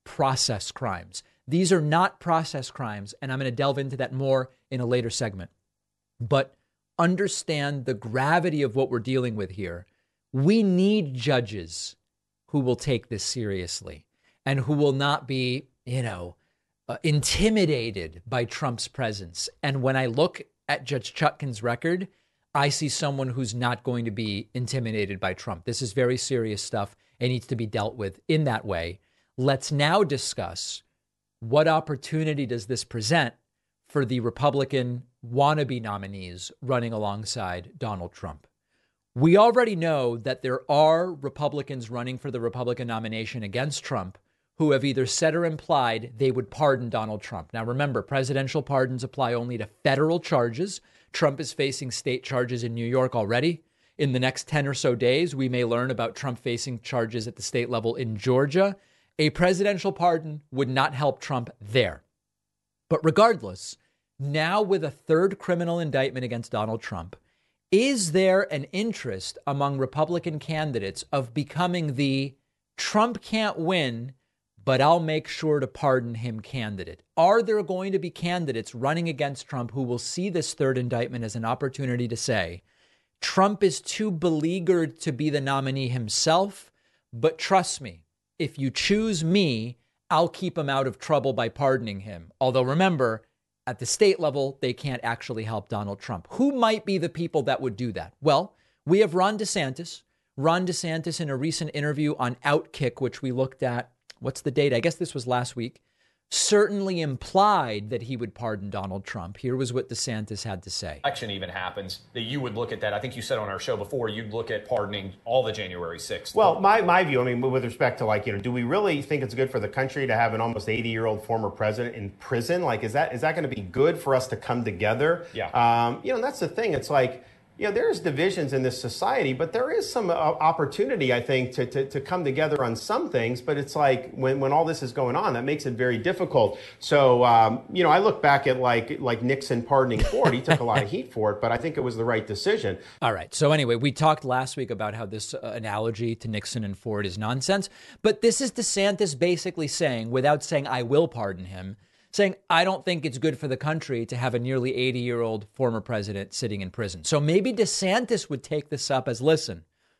process crimes. These are not process crimes, and I'm going to delve into that more in a later segment. But understand the gravity of what we're dealing with here. We need judges who will take this seriously and who will not be, you know, uh, intimidated by Trump's presence. And when I look at Judge Chutkan's record, I see someone who's not going to be intimidated by Trump. This is very serious stuff and needs to be dealt with in that way. Let's now discuss what opportunity does this present for the Republican wannabe nominees running alongside Donald Trump. We already know that there are Republicans running for the Republican nomination against Trump who have either said or implied they would pardon Donald Trump. Now, remember, presidential pardons apply only to federal charges. Trump is facing state charges in New York already. In the next ten or so days, we may learn about Trump facing charges at the state level in Georgia. A presidential pardon would not help Trump there. But regardless, now with a third criminal indictment against Donald Trump, is there an interest among Republican candidates of becoming the Trump can't win, but I'll make sure to pardon him candidate? Are there going to be candidates running against Trump who will see this third indictment as an opportunity to say, Trump is too beleaguered to be the nominee himself, but trust me, if you choose me, I'll keep him out of trouble by pardoning him. Although remember, at the state level, they can't actually help Donald Trump. Who might be the people that would do that? Well, we have Ron DeSantis. Ron DeSantis in a recent interview on Outkick, which we looked at, what's the date? I guess this was last week, certainly implied that he would pardon Donald Trump. Here was what DeSantis had to say. Election even happens, that you would look at that. I think you said on our show before, you'd look at pardoning all the January sixth. Well, my, my view, I mean, with respect to like, you know, do we really think it's good for the country to have an almost eighty-year-old former president in prison? Like, is that is that going to be good for us to come together? Yeah. Um, you know, that's the thing. It's like, you know, there's divisions in this society, but there is some uh, opportunity, I think, to, to to come together on some things. But it's like when, when all this is going on, that makes it very difficult. So, um, you know, I look back at like like Nixon pardoning Ford. He took a lot of heat for it, but I think it was the right decision. All right. So anyway, we talked last week about how this uh, analogy to Nixon and Ford is nonsense. But this is DeSantis basically saying, without saying I will pardon him, saying, I don't think it's good for the country to have a nearly eighty-year-old former president sitting in prison. So maybe DeSantis would take this up as, listen,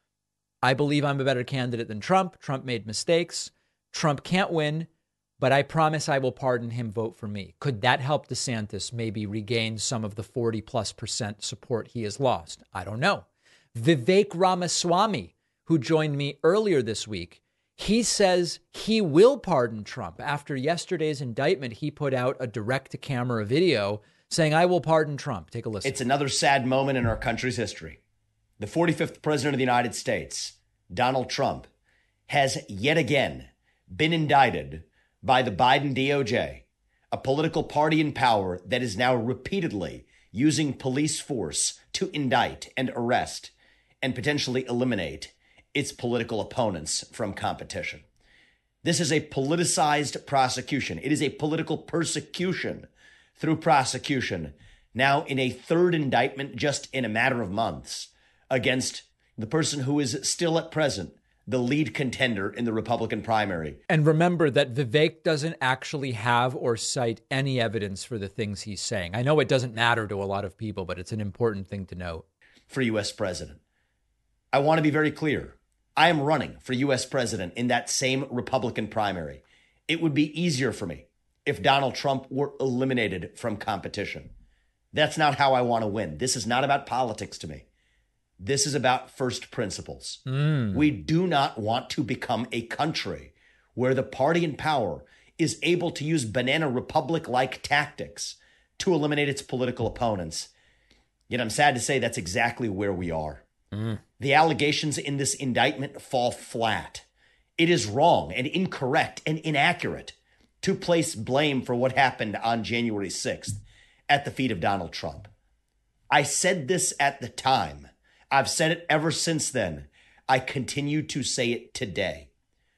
I believe I'm a better candidate than Trump. Trump made mistakes. Trump can't win, but I promise I will pardon him. Vote for me. Could that help DeSantis maybe regain some of the forty plus percent support he has lost? I don't know. Vivek Ramaswamy, who joined me earlier this week, he says he will pardon Trump. After yesterday's indictment, he put out a direct-to-camera video saying, I will pardon Trump. Take a listen. It's another sad moment in our country's history. The forty-fifth president of the United States, Donald Trump, has yet again been indicted by the Biden D O J, a political party in power that is now repeatedly using police force to indict and arrest and potentially eliminate its political opponents from competition. This is a politicized prosecution. It is a political persecution through prosecution, now in a third indictment just in a matter of months against the person who is still at present the lead contender in the Republican primary. And remember that Vivek doesn't actually have or cite any evidence for the things he's saying. I know it doesn't matter to a lot of people, but it's an important thing to note. For U S president. I want to be very clear. I am running for U S president in that same Republican primary. It would be easier for me if Donald Trump were eliminated from competition. That's not how I want to win. This is not about politics to me. This is about first principles. Mm. We do not want to become a country where the party in power is able to use banana republic-like tactics to eliminate its political opponents. Yet I'm sad to say that's exactly where we are. Mm. The allegations in this indictment fall flat. It is wrong and incorrect and inaccurate to place blame for what happened on January sixth at the feet of Donald Trump. I said this at the time. I've said it ever since then. I continue to say it today.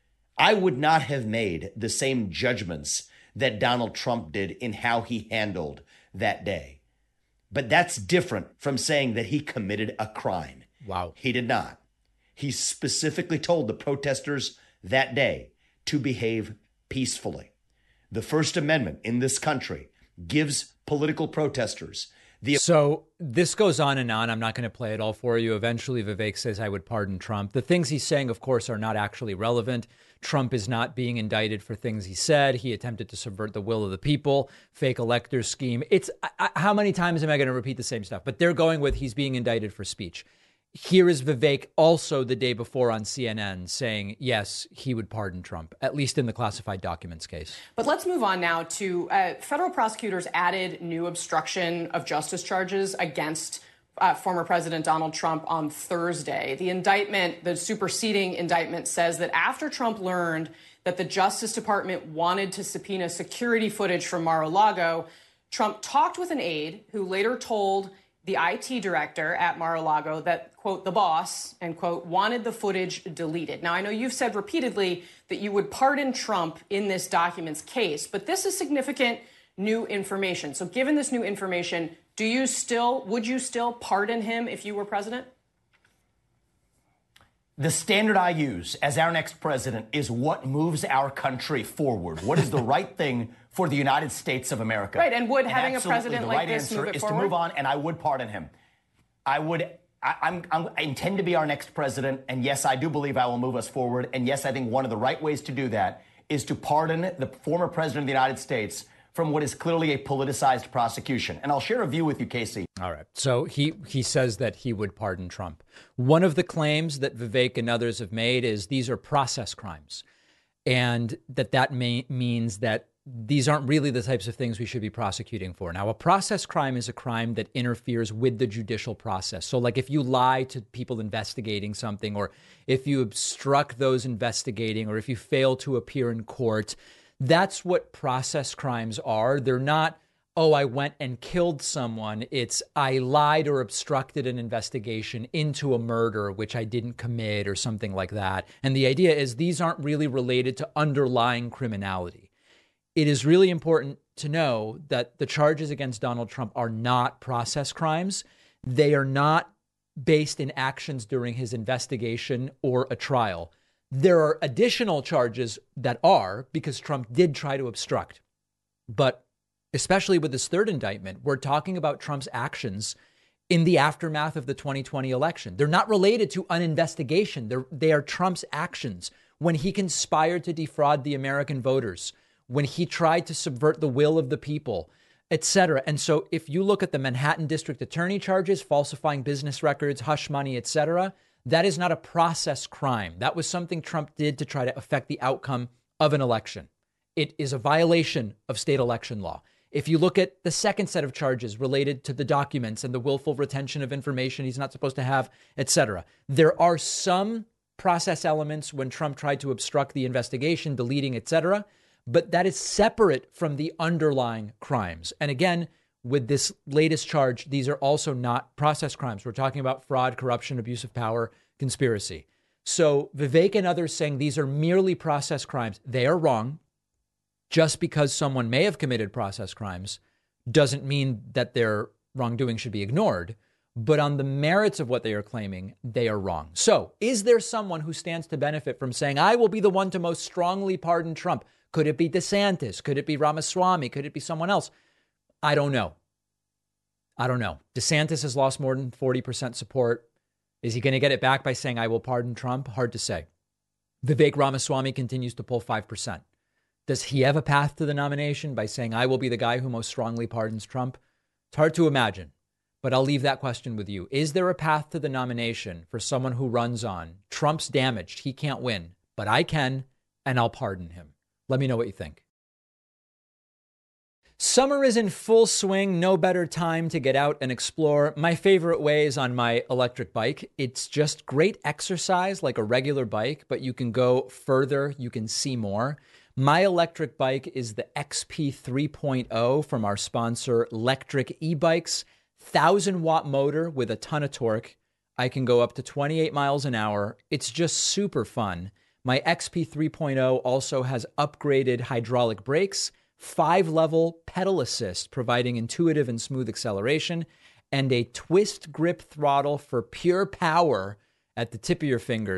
I would not have made the same judgments that Donald Trump did in how he handled that day. But that's different from saying that he committed a crime. Wow. He did not. He specifically told the protesters that day to behave peacefully. The First Amendment in this country gives political protesters the... So this goes on and on. I'm not going to play it all for you. Eventually, Vivek says, I would pardon Trump. The things he's saying, of course, are not actually relevant. Trump is not being indicted for things he said. He attempted to subvert the will of the people, fake elector scheme. It's I, how many times am I going to repeat the same stuff? But they're going with he's being indicted for speech. Here is Vivek also the day before on C N N saying, yes, he would pardon Trump, at least in the classified documents case. But let's move on now to uh, federal prosecutors added new obstruction of justice charges against uh, former President Donald Trump on Thursday. The indictment, the superseding indictment, says that after Trump learned that the Justice Department wanted to subpoena security footage from Mar-a-Lago, Trump talked with an aide who later told the I T director at Mar-a-Lago that, quote, the boss, end quote, wanted the footage deleted. Now, I know you've said repeatedly that you would pardon Trump in this document's case, but this is significant new information. So given this new information, do you still, would you still pardon him if you were president? The standard I use as our next president is what moves our country forward. What is the right thing for the United States of America? Right, and would and having a president the like right this answer move it is forward? to move on, and I would pardon him. I would. I, I'm, I'm, I intend to be our next president, and yes, I do believe I will move us forward. And yes, I think one of the right ways to do that is to pardon the former president of the United States from what is clearly a politicized prosecution. And I'll share a view with you, Casey. All right. So he, he says that he would pardon Trump. One of the claims that Vivek and others have made is these are process crimes, and that that may, means that these aren't really the types of things we should be prosecuting for. Now, a process crime is a crime that interferes with the judicial process. So like if you lie to people investigating something, or if you obstruct those investigating, or if you fail to appear in court, that's what process crimes are. They're not, oh, I went and killed someone. It's I lied or obstructed an investigation into a murder, which I didn't commit or something like that. And the idea is these aren't really related to underlying criminality. It is really important to know that the charges against Donald Trump are not process crimes. They are not based in actions during his investigation or a trial. There are additional charges that are, because Trump did try to obstruct. But especially with this third indictment, we're talking about Trump's actions in the aftermath of the twenty twenty election. They're not related to an investigation. They're, they are Trump's actions when he conspired to defraud the American voters, when he tried to subvert the will of the people, et cetera. And so if you look at the Manhattan District Attorney charges, falsifying business records, hush money, et cetera, that is not a process crime. That was something Trump did to try to affect the outcome of an election. It is a violation of state election law. If you look at the second set of charges related to the documents and the willful retention of information he's not supposed to have, et cetera, there are some process elements when Trump tried to obstruct the investigation, deleting, et cetera, but that is separate from the underlying crimes. And again, with this latest charge, these are also not process crimes. We're talking about fraud, corruption, abuse of power, conspiracy. So Vivek and others saying these are merely process crimes, they are wrong. Just because someone may have committed process crimes doesn't mean that their wrongdoing should be ignored. But on the merits of what they are claiming, they are wrong. So is there someone who stands to benefit from saying, I will be the one to most strongly pardon Trump? Could it be DeSantis? Could it be Ramaswamy? Could it be someone else? I don't know. I don't know. DeSantis has lost more than forty percent support. Is he going to get it back by saying, I will pardon Trump? Hard to say. Vivek Ramaswamy continues to pull five percent. Does he have a path to the nomination by saying, I will be the guy who most strongly pardons Trump? It's hard to imagine, but I'll leave that question with you. Is there a path to the nomination for someone who runs on, Trump's damaged, he can't win, but I can, and I'll pardon him? Let me know what you think. Summer is in full swing. No better time to get out and explore. My favorite way is on my electric bike. It's just great exercise like a regular bike, but you can go further. You can see more. My electric bike is the X P three point oh from our sponsor, Lectric E-Bikes. one thousand watt motor with a ton of torque. I can go up to twenty-eight miles an hour. It's just super fun. My X P three point oh also has upgraded hydraulic brakes, five-level pedal assist, providing intuitive and smooth acceleration, and a twist grip throttle for pure power at the tip of your fingers.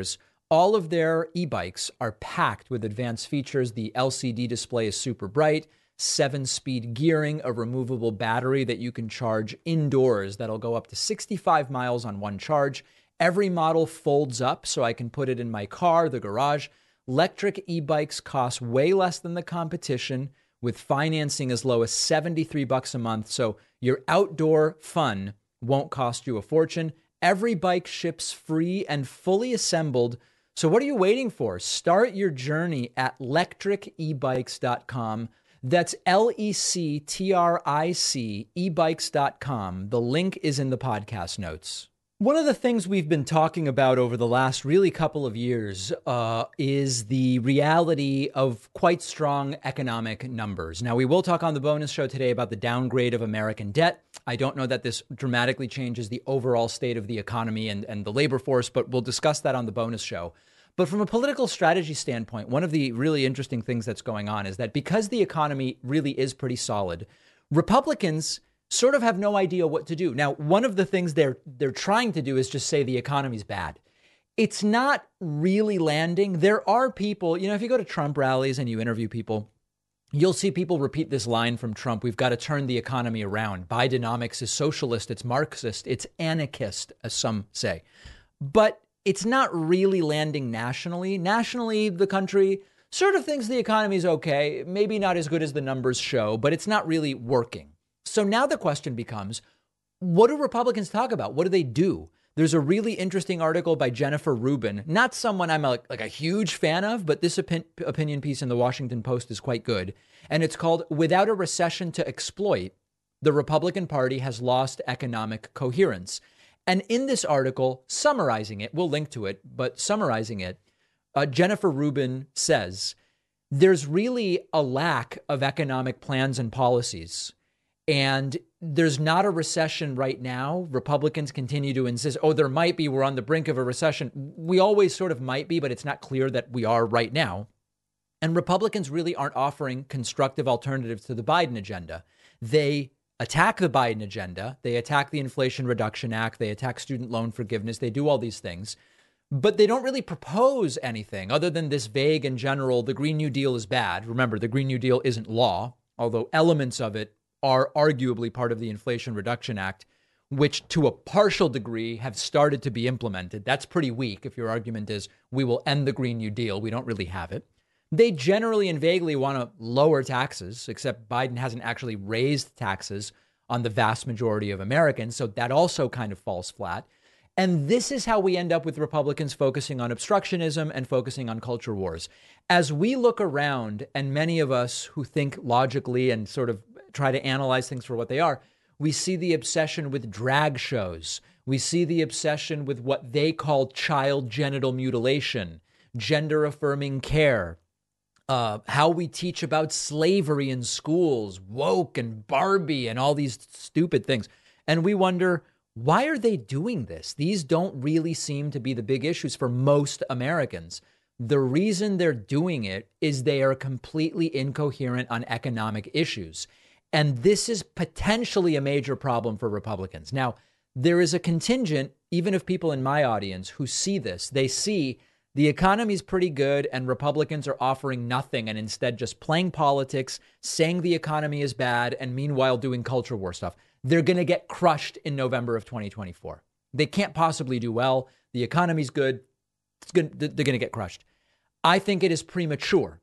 all of their e-bikes are packed with advanced features. The L C D display is super bright, seven-speed gearing, a removable battery that you can charge indoors that'll go up to sixty-five miles on one charge. Every model folds up so I can put it in my car, the garage. Electric e-bikes cost way less than the competition, with financing as low as seventy-three bucks a month. So your outdoor fun won't cost you a fortune. Every bike ships free and fully assembled. So what are you waiting for? Start your journey at lectric e bikes dot com. That's L E C T R I C, e bikes dot com. The link is in the podcast notes. One of the things we've been talking about over the last really couple of years uh, is the reality of quite strong economic numbers. Now, we will talk on the bonus show today about the downgrade of American debt. I don't know that this dramatically changes the overall state of the economy and, and the labor force, but we'll discuss that on the bonus show. But from a political strategy standpoint, one of the really interesting things that's going on is that because the economy really is pretty solid, Republicans sort of have no idea what to do. Now, one of the things they're they're trying to do is just say the economy's bad. It's not really landing. There are people, you know, if you go to Trump rallies and you interview people, you'll see people repeat this line from Trump: we've got to turn the economy around. Bidenomics is socialist, it's Marxist, it's anarchist, as some say. But it's not really landing nationally. Nationally, the country sort of thinks the economy's okay, maybe not as good as the numbers show, but it's not really working. So now the question becomes, what do Republicans talk about? What do they do? There's a really interesting article by Jennifer Rubin, not someone I'm a, like a huge fan of, but this opin- opinion piece in the Washington Post is quite good. And it's called "Without a Recession to Exploit, the Republican Party has lost economic coherence." And in this article, summarizing it, we'll link to it, but summarizing it, uh, Jennifer Rubin says, there's really a lack of economic plans and policies. And there's not a recession right now. Republicans continue to insist, oh, there might be. We're on the brink of a recession. We always sort of might be, but it's not clear that we are right now. And Republicans really aren't offering constructive alternatives to the Biden agenda. They attack the Biden agenda. They attack the Inflation Reduction Act. They attack student loan forgiveness. They do all these things. But they don't really propose anything other than this vague and general, the Green New Deal is bad. Remember, the Green New Deal isn't law, although elements of it are arguably part of the Inflation Reduction Act, which to a partial degree have started to be implemented. That's pretty weak if your argument is we will end the Green New Deal. We don't really have it. They generally and vaguely want to lower taxes, except Biden hasn't actually raised taxes on the vast majority of Americans. So that also kind of falls flat. And this is how we end up with Republicans focusing on obstructionism and focusing on culture wars. As we look around, and many of us who think logically and sort of try to analyze things for what they are, we see the obsession with drag shows. We see the obsession with what they call child genital mutilation, gender affirming care, uh, how we teach about slavery in schools, woke and Barbie and all these stupid things. And we wonder, why are they doing this? These don't really seem to be the big issues for most Americans. The reason they're doing it is they are completely incoherent on economic issues. And this is potentially a major problem for Republicans. Now, there is a contingent, even of people in my audience, who see this. They see the economy's pretty good and Republicans are offering nothing and instead just playing politics, saying the economy is bad, and meanwhile doing culture war stuff. They're going to get crushed in November of twenty twenty-four. They can't possibly do well. The economy's good. It's good. They're going to get crushed. I think it is premature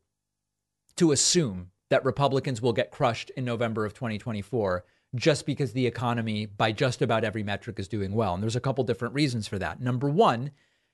to assume that Republicans will get crushed in November of twenty twenty-four just because the economy, by just about every metric, is doing well. And there's a couple different reasons for that. Number one,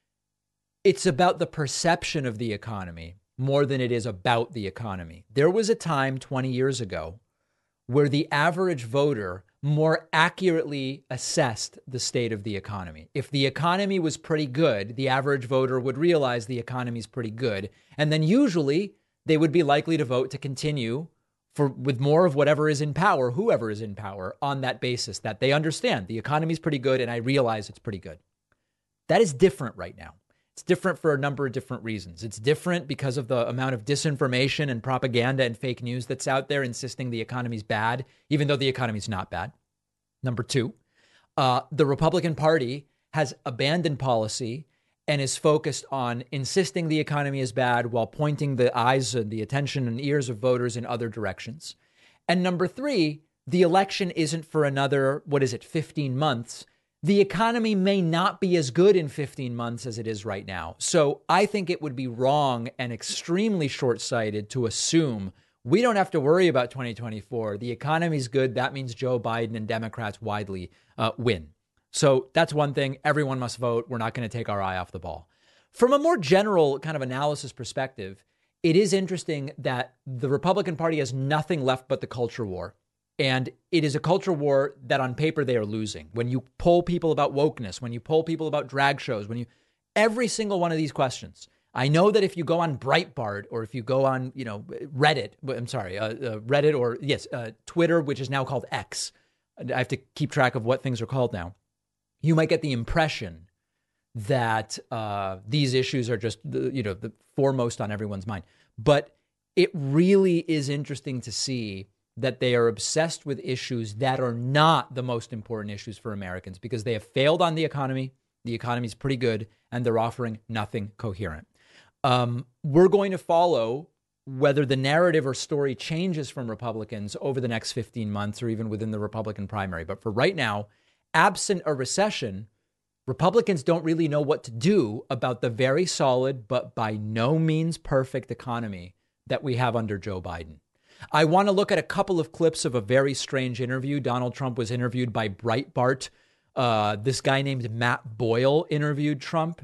it's about the perception of the economy more than it is about the economy. There was a time twenty years ago where the average voter more accurately assessed the state of the economy. If the economy was pretty good, the average voter would realize the economy is pretty good. And then usually they would be likely to vote to continue for with more of whatever is in power, whoever is in power, on that basis, that they understand the economy is pretty good and I realize it's pretty good. That is different right now. It's different for a number of different reasons. It's different because of the amount of disinformation and propaganda and fake news that's out there insisting the economy's bad, even though the economy's not bad. Number two, uh, the Republican Party has abandoned policy and is focused on insisting the economy is bad while pointing the eyes and the attention and ears of voters in other directions. And number three, the election isn't for another, what is it, fifteen months. The economy may not be as good in fifteen months as it is right now. So I think it would be wrong and extremely short-sighted to assume we don't have to worry about twenty twenty-four. The economy's good. That means Joe Biden and Democrats widely uh, win. So that's one thing. Everyone must vote. We're not going to take our eye off the ball. From a more general kind of analysis perspective, it is interesting that the Republican Party has nothing left but the culture war. And it is a culture war that on paper they are losing. When you poll people about wokeness, when you poll people about drag shows, when you every single one of these questions. I know that if you go on Breitbart or if you go on, you know, Reddit, I'm sorry, uh, uh, Reddit or yes, uh, Twitter, which is now called X. I have to keep track of what things are called now. You might get the impression that uh, these issues are just, the, you know, the foremost on everyone's mind. But it really is interesting to see that they are obsessed with issues that are not the most important issues for Americans because they have failed on the economy. The economy is pretty good, and they're offering nothing coherent. Um, we're going to follow whether the narrative or story changes from Republicans over the next fifteen months or even within the Republican primary. But for right now, absent a recession, Republicans don't really know what to do about the very solid but by no means perfect economy that we have under Joe Biden. I want to look at a couple of clips of a very strange interview. Donald Trump was interviewed by Breitbart. Uh, this guy named Matt Boyle interviewed Trump.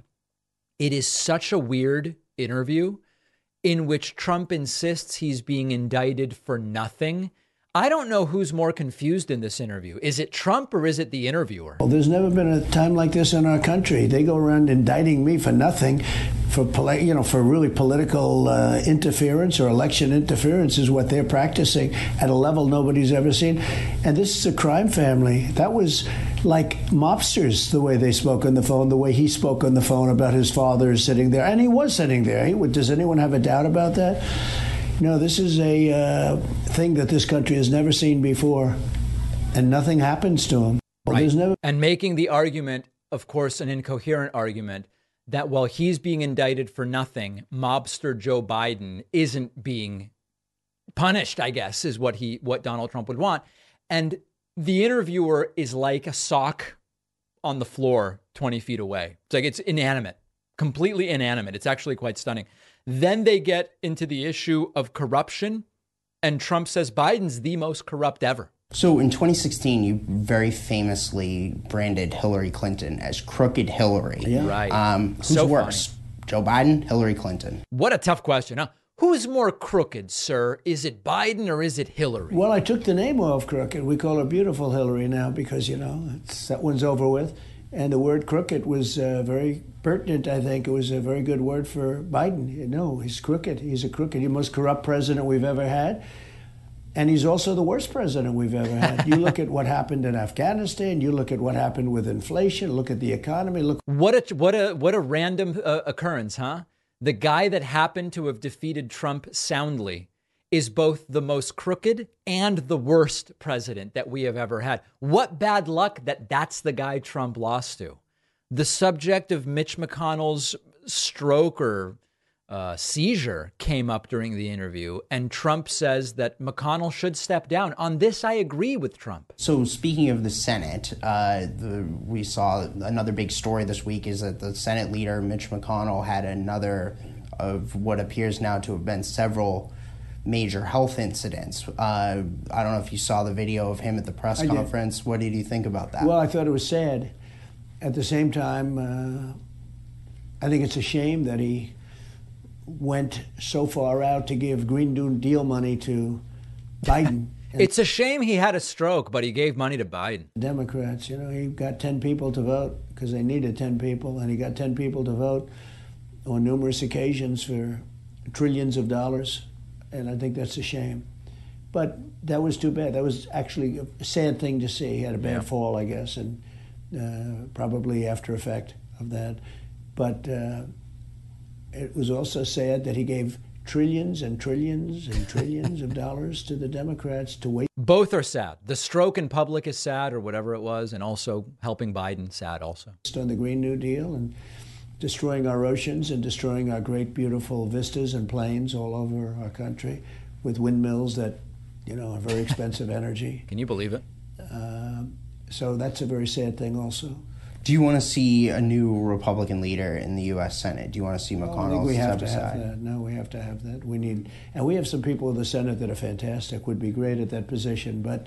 It is such a weird interview in which Trump insists he's being indicted for nothing. I don't know who's more confused in this interview. Is it Trump or is it the interviewer? Well, there's never been a time like this in our country. They go around indicting me for nothing, for poli- you know, for really political uh, interference or election interference is what they're practicing at a level nobody's ever seen. And this is a crime family. That was like mobsters, the way they spoke on the phone, the way he spoke on the phone about his father sitting there. And he was sitting there. He would, does anyone have a doubt about that? No, this is a uh, thing that this country has never seen before, and nothing happens to him. Well, right. Never- and making the argument, of course, an incoherent argument, that while he's being indicted for nothing, mobster Joe Biden isn't being punished, I guess, is what he what Donald Trump would want. And the interviewer is like a sock on the floor twenty feet away. It's like it's inanimate, completely inanimate. It's actually quite stunning. Then they get into the issue of corruption, and Trump says Biden's the most corrupt ever. So in twenty sixteen, you very famously branded Hillary Clinton as crooked Hillary. Yeah. Right. Um, who's So worse, funny. Joe Biden, Hillary Clinton? What a tough question, huh? Who's more crooked, sir? Is it Biden or is it Hillary? Well, I took the name off crooked. We call her Beautiful Hillary now because, you know, it's, that one's over with. And the word crooked was uh, very pertinent, I think. It was a very good word for Biden. No, he's crooked. He's a crooked. He's the most corrupt president we've ever had. And he's also the worst president we've ever had. You look at what happened in Afghanistan. You look at what happened with inflation. Look at the economy. Look. What a, what a, what a random uh, occurrence, huh? The guy that happened to have defeated Trump soundly is both the most crooked and the worst president that we have ever had. What bad luck that that's the guy Trump lost to. The subject of Mitch McConnell's stroke or uh, seizure came up during the interview, and Trump says that McConnell should step down. On this, I agree with Trump. So speaking of the Senate, uh, the, we saw another big story this week is that the Senate leader, Mitch McConnell, had another of what appears now to have been several major health incidents. Uh, I don't know if you saw the video of him at the press I did. conference. What did you think about that? Well, I thought it was sad. At the same time, uh, I think it's a shame that he went so far out to give Green New Deal money to Biden. It's a shame he had a stroke, but he gave money to Biden. Democrats, you know, he got ten people to vote because they needed ten people, and he got ten people to vote on numerous occasions for trillions of dollars. And I think that's a shame. But that was too bad. That was actually a sad thing to see. He had a bad Yeah. fall, I guess, and uh, probably after effect of that. But uh, it was also sad that he gave trillions and trillions and trillions of dollars to the Democrats to wait. Both are sad. The stroke in public is sad or whatever it was, and also helping Biden sad also. On the Green New Deal. And destroying our oceans and destroying our great, beautiful vistas and plains all over our country with windmills that, you know, are very expensive energy. Can you believe it? Uh, so that's a very sad thing also. Do you want to see a new Republican leader in the U S Senate? Do you want to see McConnell? I think we have to aside? have that. No, we have to have that. We need, and we have some people in the Senate that are fantastic, would be great at that position, but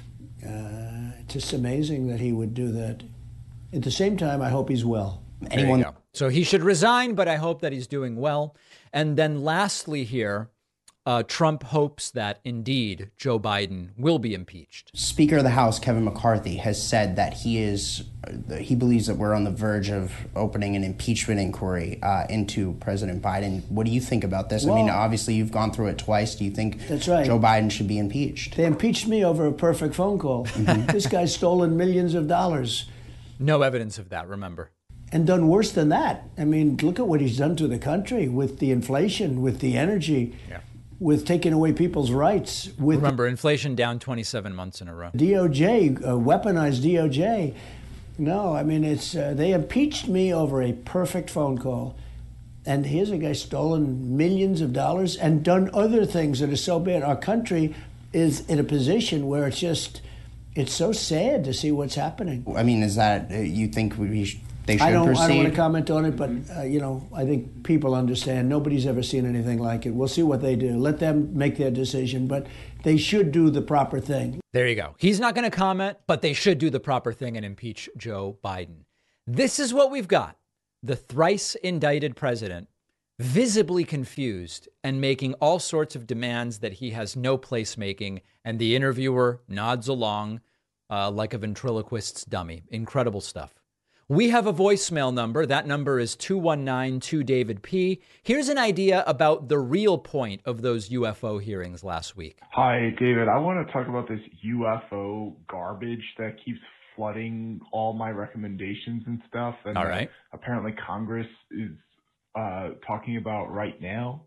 uh, it's just amazing that he would do that. At the same time, I hope he's well. Anyone? So he should resign, but I hope that he's doing well. And then lastly here, Uh, Trump hopes that, indeed, Joe Biden will be impeached. Speaker of the House, Kevin McCarthy, has said that he is, he believes that we're on the verge of opening an impeachment inquiry uh, into President Biden. What do you think about this? Well, I mean, obviously, you've gone through it twice. Do you think that's right. Joe Biden should be impeached? They impeached me over a perfect phone call. Mm-hmm. This guy's stolen millions of dollars. No evidence of that, remember. And done worse than that. I mean, look at what he's done to the country with the inflation, with the energy. Yeah. With taking away people's rights. With Remember, inflation down twenty-seven months in a row. D O J, uh, weaponized D O J. No, I mean, it's uh, they impeached me over a perfect phone call. And here's a guy stolen millions of dollars and done other things that are so bad. Our country is in a position where it's just, it's so sad to see what's happening. I mean, is that, uh, you think we should... They should I don't, proceed. I don't want to comment on it, but, uh, you know, I think people understand. Nobody's ever seen anything like it. We'll see what they do. Let them make their decision, but they should do the proper thing. There you go. He's not going to comment, but they should do the proper thing and impeach Joe Biden. This is what we've got. The thrice indicted president, visibly confused and making all sorts of demands that he has no place making, and the interviewer nods along uh, like a ventriloquist's dummy. Incredible stuff. We have a voicemail number. That number is two one nine two David P. Here's an idea about the real point of those U F O hearings last week. Hi, David. I want to talk about this U F O garbage that keeps flooding all my recommendations and stuff. And all right. Apparently Congress is uh, talking about right now.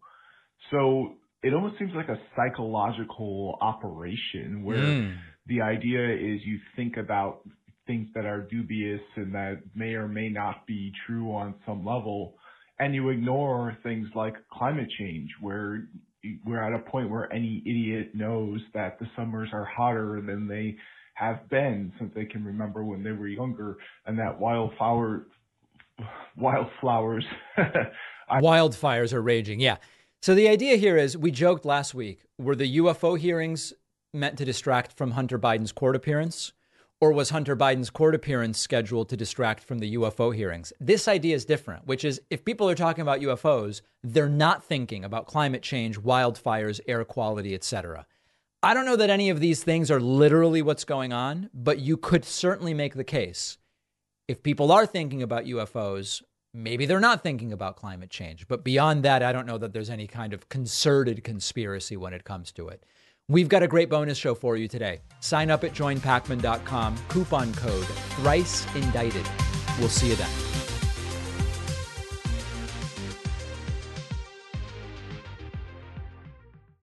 So it almost seems like a psychological operation where mm. the idea is you think about things that are dubious and that may or may not be true on some level, and you ignore things like climate change, where we're at a point where any idiot knows that the summers are hotter than they have been since they can remember when they were younger, and that wildflower, wildflowers, wildfires are raging. Yeah. So the idea here is, we joked last week, were the U F O hearings meant to distract from Hunter Biden's court appearance? Or was Hunter Biden's court appearance scheduled to distract from the U F O hearings? This idea is different, which is if people are talking about U F Os, they're not thinking about climate change, wildfires, air quality, et cetera. I don't know that any of these things are literally what's going on, but you could certainly make the case. If people are thinking about U F Os, maybe they're not thinking about climate change. But beyond that, I don't know that there's any kind of concerted conspiracy when it comes to it. We've got a great bonus show for you today. Sign up at join pacman dot com. Coupon code thrice indicted. We'll see you then.